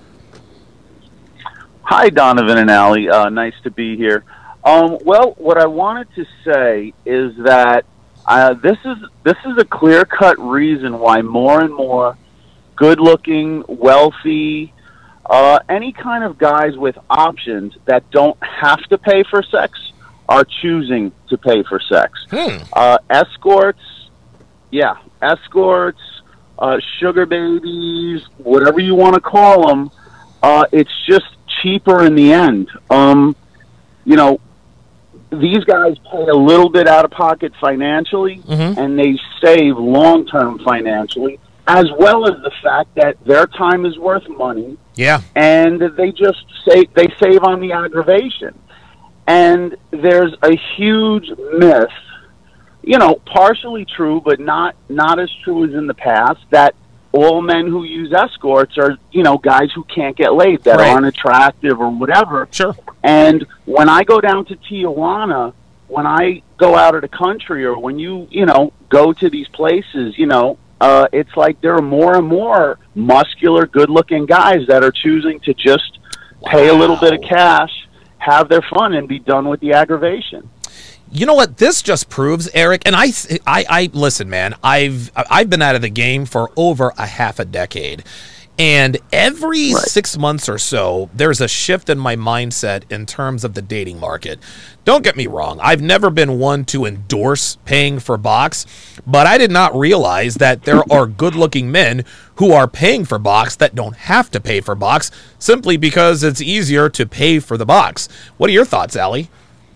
Hi, Donovan and Allie. Uh, nice to be here. Um, well, what I wanted to say is that uh, this is this is a clear-cut reason why more and more good-looking, wealthy, Uh, any kind of guys with options that don't have to pay for sex are choosing to pay for sex. Hmm. Uh, escorts, yeah, escorts, uh, sugar babies, whatever you want to call them, uh, it's just cheaper in the end. Um, you know, these guys pay a little bit out of pocket financially, Mm-hmm. and they save long-term financially, as well as the fact that their time is worth money. Yeah. And they just say they save on the aggravation. And there's a huge myth, you know, partially true, but not not as true as in the past, that all men who use escorts are, you know, guys who can't get laid, that Right. aren't attractive or whatever. Sure. And when I go down to Tijuana, when I go out of the country, or when you, you know, go to these places, you know, uh, it's like there are more and more muscular, good-looking guys that are choosing to just pay a little bit of cash, have their fun, and be done with the aggravation. You know what this just proves, Eric? And I, I, I listen, man. I've I've been out of the game for over a half a decade, and every right. six months or so, there's a shift in my mindset in terms of the dating market. Don't get me wrong. I've never been one to endorse paying for box, but I did not realize that there are good-looking men who are paying for box that don't have to pay for box simply because it's easier to pay for the box. What are your thoughts, Allie?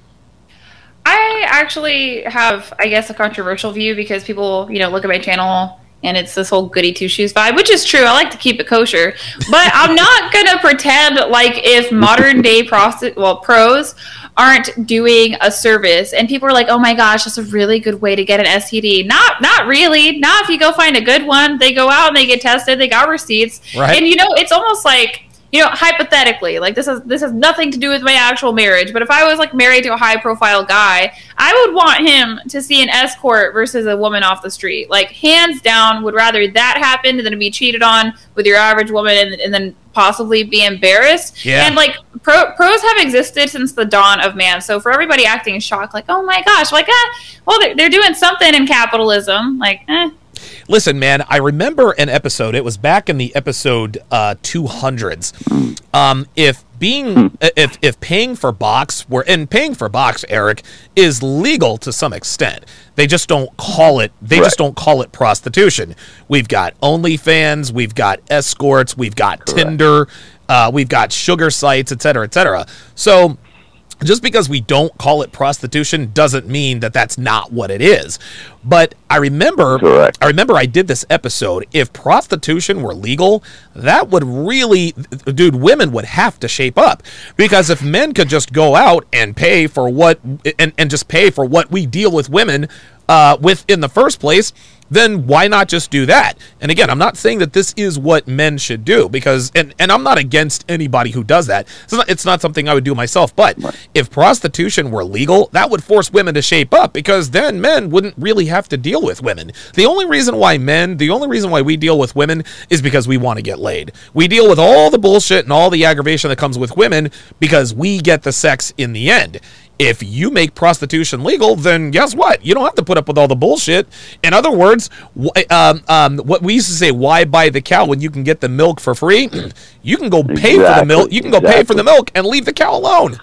I actually have, I guess, a controversial view because people, you know, look at my channel and it's this whole goody two-shoes vibe, which is true. I like to keep it kosher. But I'm not going to pretend like if modern-day prosti- well, pros aren't doing a service and people are like, oh my gosh, that's a really good way to get an S T D. Not not really. Not if you go find a good one. They go out and they get tested. They got receipts. Right. And, you know, it's almost like, you know, hypothetically, like this has this has nothing to do with my actual marriage, but if I was like married to a high profile guy, I would want him to see an escort versus a woman off the street. Like hands down, would rather that happen than to be cheated on with your average woman and, and then possibly be embarrassed. Yeah. And like pro, pros have existed since the dawn of man. So for everybody acting in shock, like, oh my gosh, like, ah, well, they're, they're doing something in capitalism. Like, eh. Listen, man, I remember an episode. It was back in the episode uh, two hundreds. Um, if being, if if paying for box were, and paying for box, Eric, is legal to some extent. They just don't call it. They right. just don't call it prostitution. We've got OnlyFans. We've got escorts. We've got Correct. Tinder. Uh, we've got sugar sites, et cetera, et cetera. So just because we don't call it prostitution doesn't mean that that's not what it is. But I remember, Correct. I remember I did this episode. If prostitution were legal, that would really, dude, women would have to shape up. Because if men could just go out and pay for what, and, and just pay for what we deal with women uh, with in the first place, then why not just do that? And again, I'm not saying that this is what men should do, because, and, and I'm not against anybody who does that. It's not, it's not something I would do myself, but right. if prostitution were legal, that would force women to shape up, because then men wouldn't really have to deal with women. The only reason why men, the only reason why we deal with women is because we want to get laid. We deal with all the bullshit and all the aggravation that comes with women because we get the sex in the end. If you make prostitution legal, then guess what? You don't have to put up with all the bullshit. In other words, um, um, what we used to say, why buy the cow when you can get the milk for free? You can go pay exactly, for the milk. You can exactly. go pay for the milk and leave the cow alone.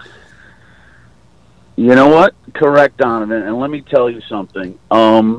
You know what? Correct, Donovan. And let me tell you something. Um,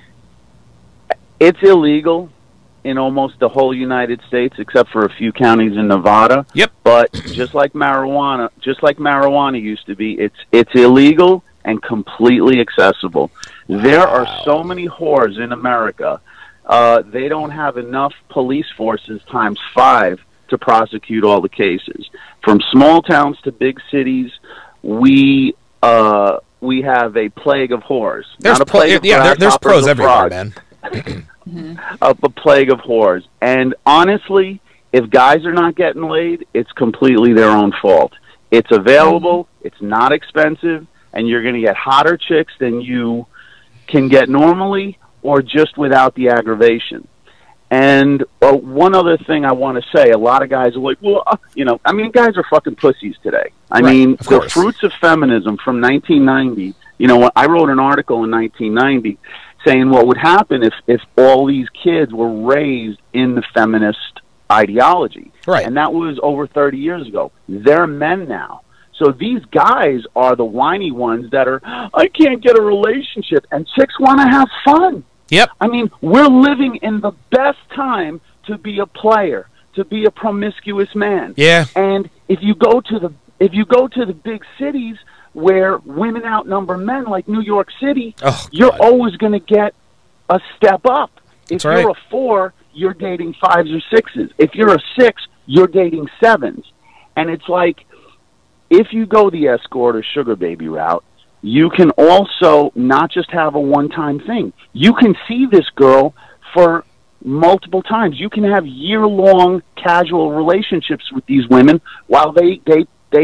it's illegal in almost the whole United States, except for a few counties in Nevada. Yep. But just like marijuana, just like marijuana used to be, it's it's illegal and completely accessible. Wow. There are so many whores in America. Uh, they don't have enough police forces times five to prosecute all the cases. From small towns to big cities, we uh, we have a plague of whores. There's Not a pro- plague of yeah, there, there's pros everywhere, frogs. man. Mm-hmm. Of a plague of whores. And honestly, if guys are not getting laid, it's completely their own fault. It's available, mm-hmm. it's not expensive, and you're going to get hotter chicks than you can get normally or just without the aggravation. And uh, one other thing I want to say, a lot of guys are like, well, uh, you know, I mean, guys are fucking pussies today. I right, mean, the fruits of feminism from nineteen ninety, you know, I wrote an article in nineteen ninety saying what would happen if, if all these kids were raised in the feminist ideology. Right. And that was over thirty years ago. They're men now. So these guys are the whiny ones that are, I can't get a relationship, and chicks want to have fun. Yep. I mean, we're living in the best time to be a player, to be a promiscuous man. Yeah. And if you go to the if you go to the big cities where women outnumber men, like New York City, oh, you're always going to get a step up. If That's right. you're a four, you're dating fives or sixes. If you're a six, you're dating sevens. And it's like, if you go the escort or sugar baby route, you can also not just have a one-time thing. You can see this girl for multiple times. You can have year-long casual relationships with these women while they they they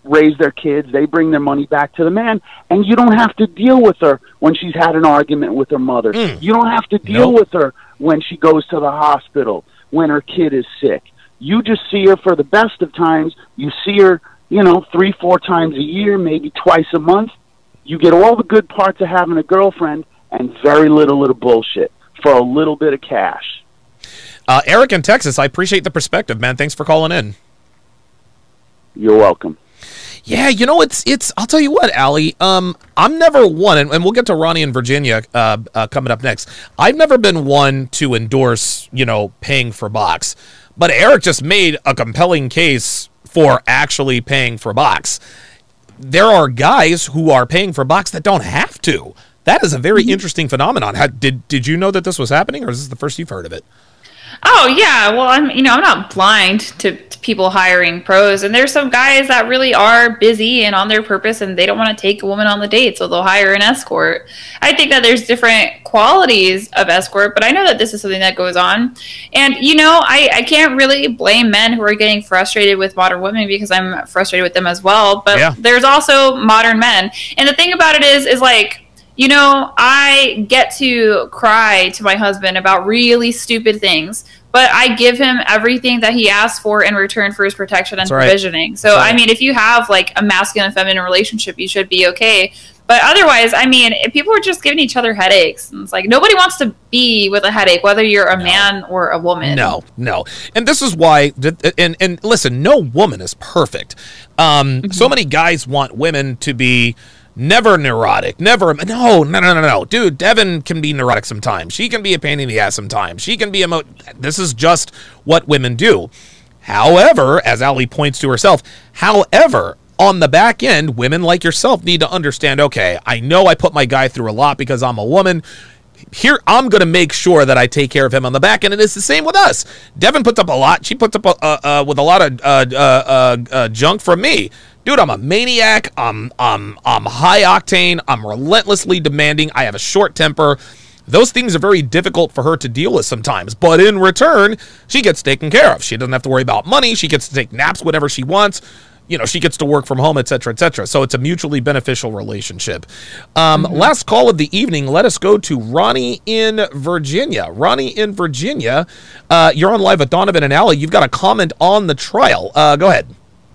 raise their kids, they bring their money back to the man, and you don't have to deal with her when she's had an argument with her mother. Mm. You don't have to deal Nope. with her when she goes to the hospital, when her kid is sick. You just see her for the best of times. You see her, you know, three, four times a year, maybe twice a month. You get all the good parts of having a girlfriend and very little little bullshit for a little bit of cash. Uh, Eric in Texas, I appreciate the perspective, man. Thanks for calling in. You're welcome. Yeah, you know, it's, it's, I'll tell you what, Allie, um, I'm never one, and, and we'll get to Ronnie in Virginia uh, uh, coming up next. I've never been one to endorse, you know, paying for box, but Eric just made a compelling case for actually paying for box. There are guys who are paying for box that don't have to. That is a very interesting phenomenon. How, did, did you know that this was happening, or is this the first you've heard of it? Oh yeah, well I'm you know I'm not blind to, to people hiring pros, and there's some guys that really are busy and on their purpose, and they don't want to take a woman on the date, so they'll hire an escort. I think that there's different qualities of escort, but I know that this is something that goes on, and you know I, I can't really blame men who are getting frustrated with modern women, because I'm frustrated with them as well. But Yeah. there's also modern men, and the thing about it is is like, you know, I get to cry to my husband about really stupid things, but I give him everything that he asks for in return for his protection and That's right. provisioning. So, That's right. I mean, if you have like a masculine and feminine relationship, you should be okay. But otherwise, I mean, if people are just giving each other headaches, and it's like nobody wants to be with a headache, whether you're a man or a woman. No, no. And this is why, and, and listen, no woman is perfect. Um, Mm-hmm. So many guys want women to be never neurotic, never, no, no, no, no, no. Dude, Devin can be neurotic sometimes. She can be a pain in the ass sometimes. She can be emo- This is just what women do. However, as Allie points to herself, however, on the back end, women like yourself need to understand, okay, I know I put my guy through a lot because I'm a woman. Here, I'm going to make sure that I take care of him on the back end, and it's the same with us. Devin puts up a lot. She puts up a, uh, uh, with a lot of uh, uh, uh, uh, junk from me. Dude, I'm a maniac. I'm, I'm, I'm high octane. I'm relentlessly demanding. I have a short temper. Those things are very difficult for her to deal with sometimes. But in return, she gets taken care of. She doesn't have to worry about money. She gets to take naps whenever she wants. You know, she gets to work from home, et cetera, et cetera. So it's a mutually beneficial relationship. Um, Mm-hmm. Last call of the evening. Let us go to Ronnie in Virginia. Ronnie in Virginia, uh, you're on live with Donovan and Allie. You've got a comment on the trial. Uh, go ahead.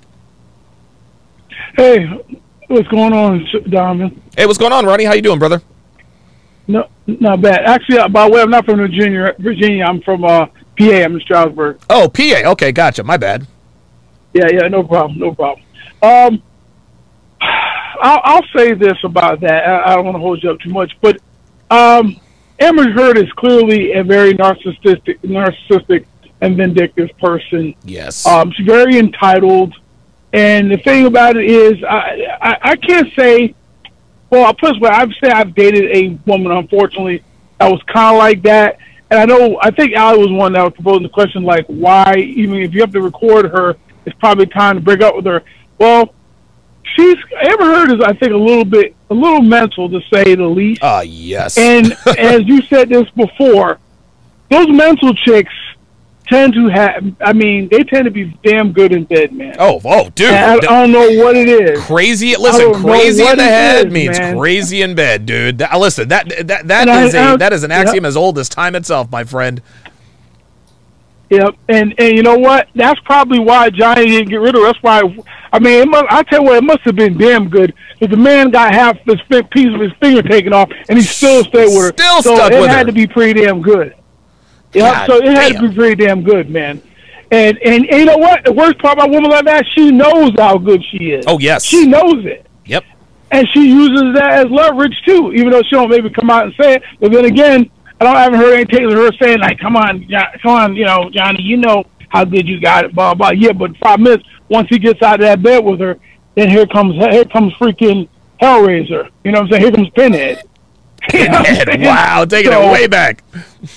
Hey, what's going on, Donovan? Hey, what's going on, Ronnie? How you doing, brother? No, not bad. Actually, uh, by the way, I'm not from Virginia. Virginia, I'm from uh, P A. I'm in Stroudsburg. Oh, P A. Okay, gotcha. My bad. Yeah, yeah, no problem, no problem. Um, I'll, I'll say this about that. I, I don't want to hold you up too much, but um, Amber Heard is clearly a very narcissistic, narcissistic and vindictive person. Yes. Um, she's very entitled, and the thing about it is, I, I, I can't say. Well, I'll put it this way. I've said I've dated a woman, unfortunately, that was kind of like that. And I know, I think Allie was one that was proposing the question, like, why, even if you have to record her, it's probably time to break up with her. Well, she's, Amber Heard is, I think, a little bit, a little mental, to say the least. Ah, uh, yes. And as you said this before, those mental chicks tend to have, I mean, they tend to be damn good in bed, man. Oh, oh, dude. And I, I don't know what it is. Crazy, I listen, don't know crazy what in the it head is, means man. crazy in bed, dude. That, listen, that that that And is I- a I- that is an axiom yeah. as old as time itself, my friend. Yep, and and you know what? That's probably why Johnny didn't get rid of her. That's why. I mean, it must, I tell you what, it must have been damn good because the man got half this fi- piece of his finger taken off, and he still stayed with her. Still so stuck it with had her. to be pretty damn good. Yep, God so it had damn. to be pretty damn good, man. And, and and you know what? The worst part about a woman like that, she knows how good she is. Oh, yes. She knows it. Yep. And she uses that as leverage too, even though she don't maybe come out and say it. But then again, I don't I haven't heard anything of her saying like, "Come on, Jo- come on, you know, Johnny, you know how good you got it." Blah blah. Yeah, but the problem is, once he gets out of that bed with her, then here comes here comes freaking Hellraiser. You know what I'm saying? Here comes Pinhead. You know what I'm Pinhead, saying? wow, taking So- it way back.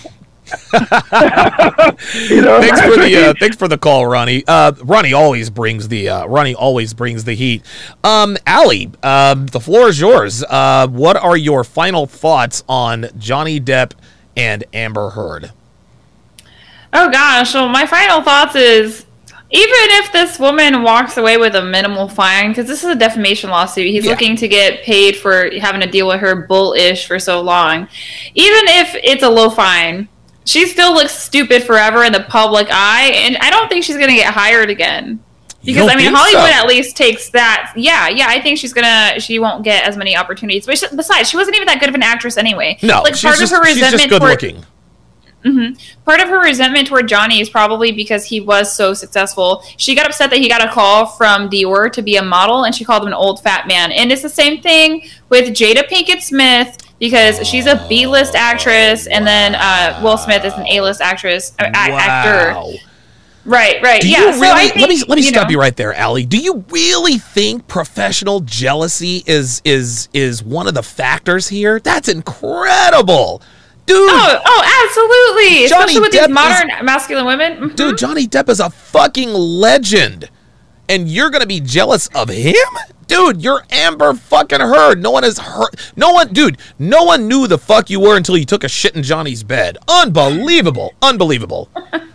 You know, thanks for the uh, thanks for the call, Ronnie. Uh, Ronnie always brings the uh, Ronnie always brings the heat. Um, Allie, um, the floor is yours. Uh, what are your final thoughts on Johnny Depp and Amber Heard? Oh gosh, well my final thoughts is even if this woman walks away with a minimal fine, because this is a defamation lawsuit, he's Yeah. looking to get paid for having to deal with her bullish for so long. Even if it's a low fine, she still looks stupid forever in the public eye, and I don't think she's going to get hired again. Because, don't I mean, think Hollywood so? at least takes that. Yeah, yeah, I think she's going to, she won't get as many opportunities. But she, besides, she wasn't even that good of an actress anyway. No, like, she's, part just, of her she's resentment just good toward- looking. hmm Part of her resentment toward Johnny is probably because he was so successful. She got upset that he got a call from Dior to be a model, and she called him an old fat man. And it's the same thing with Jada Pinkett Smith, because she's a B-list actress, and then uh, Will Smith is an A-list actress uh, a- actor. Right, right. Do yeah. you so really? I think, let me let me you stop know, you right there, Allie. Do you really think professional jealousy is is is one of the factors here? That's incredible, dude. Oh, oh, absolutely. Johnny Especially with Depp these modern masculine women. Mhm. Dude, Johnny Depp is a fucking legend, and you're gonna be jealous of him? Dude, you're Amber fucking Heard. No one has heard. No one, dude. No one knew the fuck you were until you took a shit in Johnny's bed. Unbelievable, unbelievable.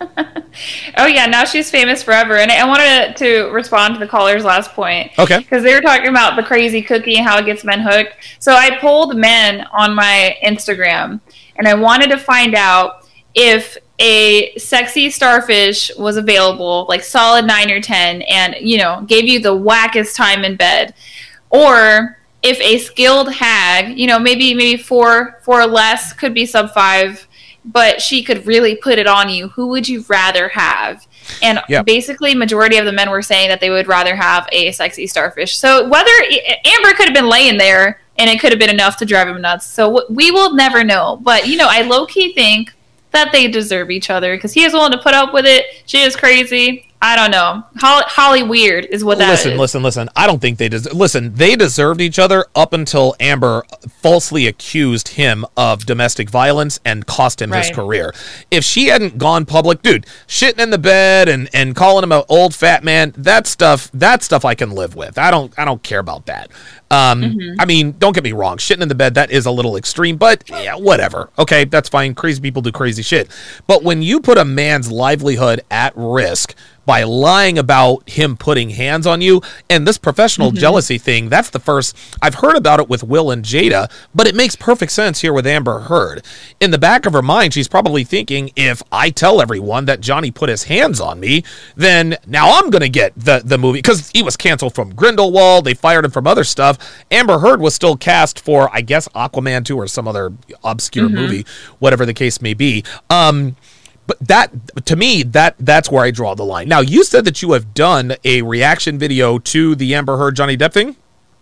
Oh yeah, now she's famous forever. And I wanted to respond to the caller's last point. Okay. Because they were talking about the crazy cookie and how it gets men hooked. So I polled men on my Instagram, and I wanted to find out if a sexy starfish was available, like solid nine or ten, and, you know, gave you the wackest time in bed, or if a skilled hag, you know, maybe maybe four four or less, could be sub five, but she could really put it on you, who would you rather have? And Yep. basically, majority of the men were saying that they would rather have a sexy starfish. So whether Amber could have been laying there and it could have been enough to drive him nuts. So we will never know. But, you know, I low-key think that they deserve each other, because he is willing to put up with it. She is crazy. I don't know. Holly, Holly weird is what that listen, is. listen, listen. I don't think they des- listen. They deserved each other up until Amber falsely accused him of domestic violence and cost him his Right. career. If she hadn't gone public, dude, shitting in the bed and, and calling him an old fat man, that stuff, that stuff I can live with. I don't, I don't care about that. Um, Mhm. I mean, don't get me wrong. Shitting in the bed, that is a little extreme, but yeah, whatever. Okay, that's fine. Crazy people do crazy shit. But when you put a man's livelihood at risk by lying about him putting hands on you, and this professional Mhm. jealousy thing, that's the first. I've heard about it with Will and Jada, but it makes perfect sense here with Amber Heard. In the back of her mind, she's probably thinking, if I tell everyone that Johnny put his hands on me, then now I'm going to get the, the movie, because he was canceled from Grindelwald. They fired him from other stuff. Amber Heard was still cast for, I guess, Aquaman two or some other obscure Mhm. movie, whatever the case may be. Um, But that, to me, that that's where I draw the line. Now, you said that you have done a reaction video to the Amber Heard Johnny Depp thing?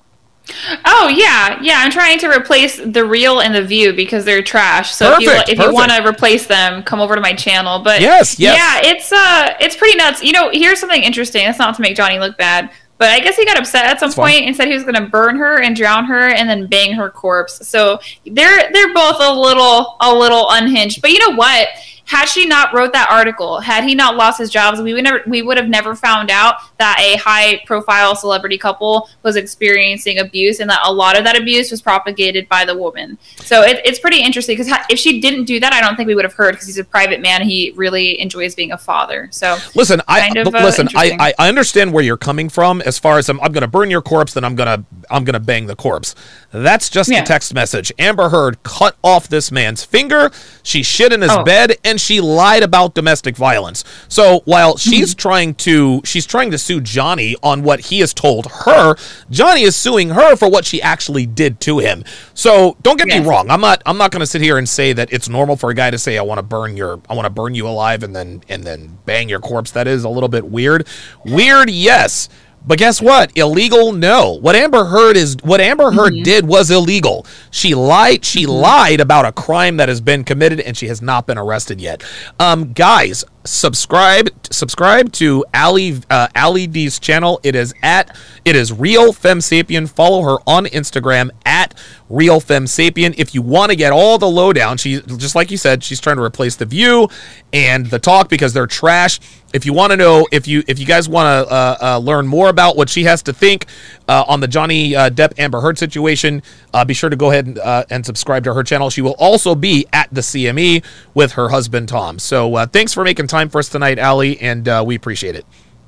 Oh yeah, yeah. I'm trying to replace the Reel and the View because they're trash. So if you Perfect, if you perfect. want to replace them, come over to my channel. But Yes, yes. yeah, it's uh, it's pretty nuts. You know, here's something interesting. It's not to make Johnny look bad, but I guess he got upset at some That's fine. point and said he was going to burn her and drown her and then bang her corpse. So they're they're both a little a little unhinged. But you know what? Had she not wrote that article, had he not lost his jobs, we would never, we would have never found out that a high-profile celebrity couple was experiencing abuse, and that a lot of that abuse was propagated by the woman. So it, it's pretty interesting, because if she didn't do that, I don't think we would have heard, because he's a private man. He really enjoys being a father. So Listen, I kind of, but uh, listen. I, interesting. I I understand where you're coming from. As far as I'm, I'm going to burn your corpse, then I'm gonna I'm gonna bang the corpse. That's just Yeah. a text message. Amber Heard cut off this man's finger. She shit in his Oh. bed, and she lied about domestic violence. So while Mm-hmm. she's trying to she's trying to sue Johnny on what he has told her, Johnny is suing her for what she actually did to him. So don't get Yes. me wrong. I'm not I'm not going to sit here and say that it's normal for a guy to say I want to burn your I want to burn you alive and then and then bang your corpse. That is a little bit weird. Weird, yes. But guess what? Illegal? No. What Amber Heard is what Amber Heard Mm-hmm. did was illegal. She lied. She lied about a crime that has been committed, and she has not been arrested yet. Um, guys, subscribe subscribe to Ali uh, Ali D's channel. It is at it is Real Femsapien. Follow her on Instagram at Real Femsapien. If you want to get all the lowdown, she just like you said, she's trying to replace The View and The Talk because they're trash. If you want to know, if you if you guys want to uh, uh, learn more about what she has to think uh, on the Johnny uh, Depp Amber Heard situation, uh, be sure to go ahead and, uh, and subscribe to her channel. She will also be at the C M E with her husband Tom. So uh, thanks for making time for us tonight, Allie, and uh, we appreciate it.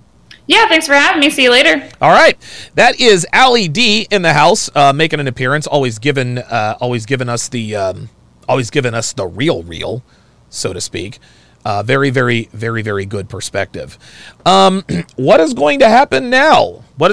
Yeah, thanks for having me. See you later. All right, that is Allie D in the house, uh, making an appearance. Always giving, uh, always giving us the, um, always giving us the real, real, so to speak. Uh, very, very, very, very good perspective. Um, what is going to happen now? What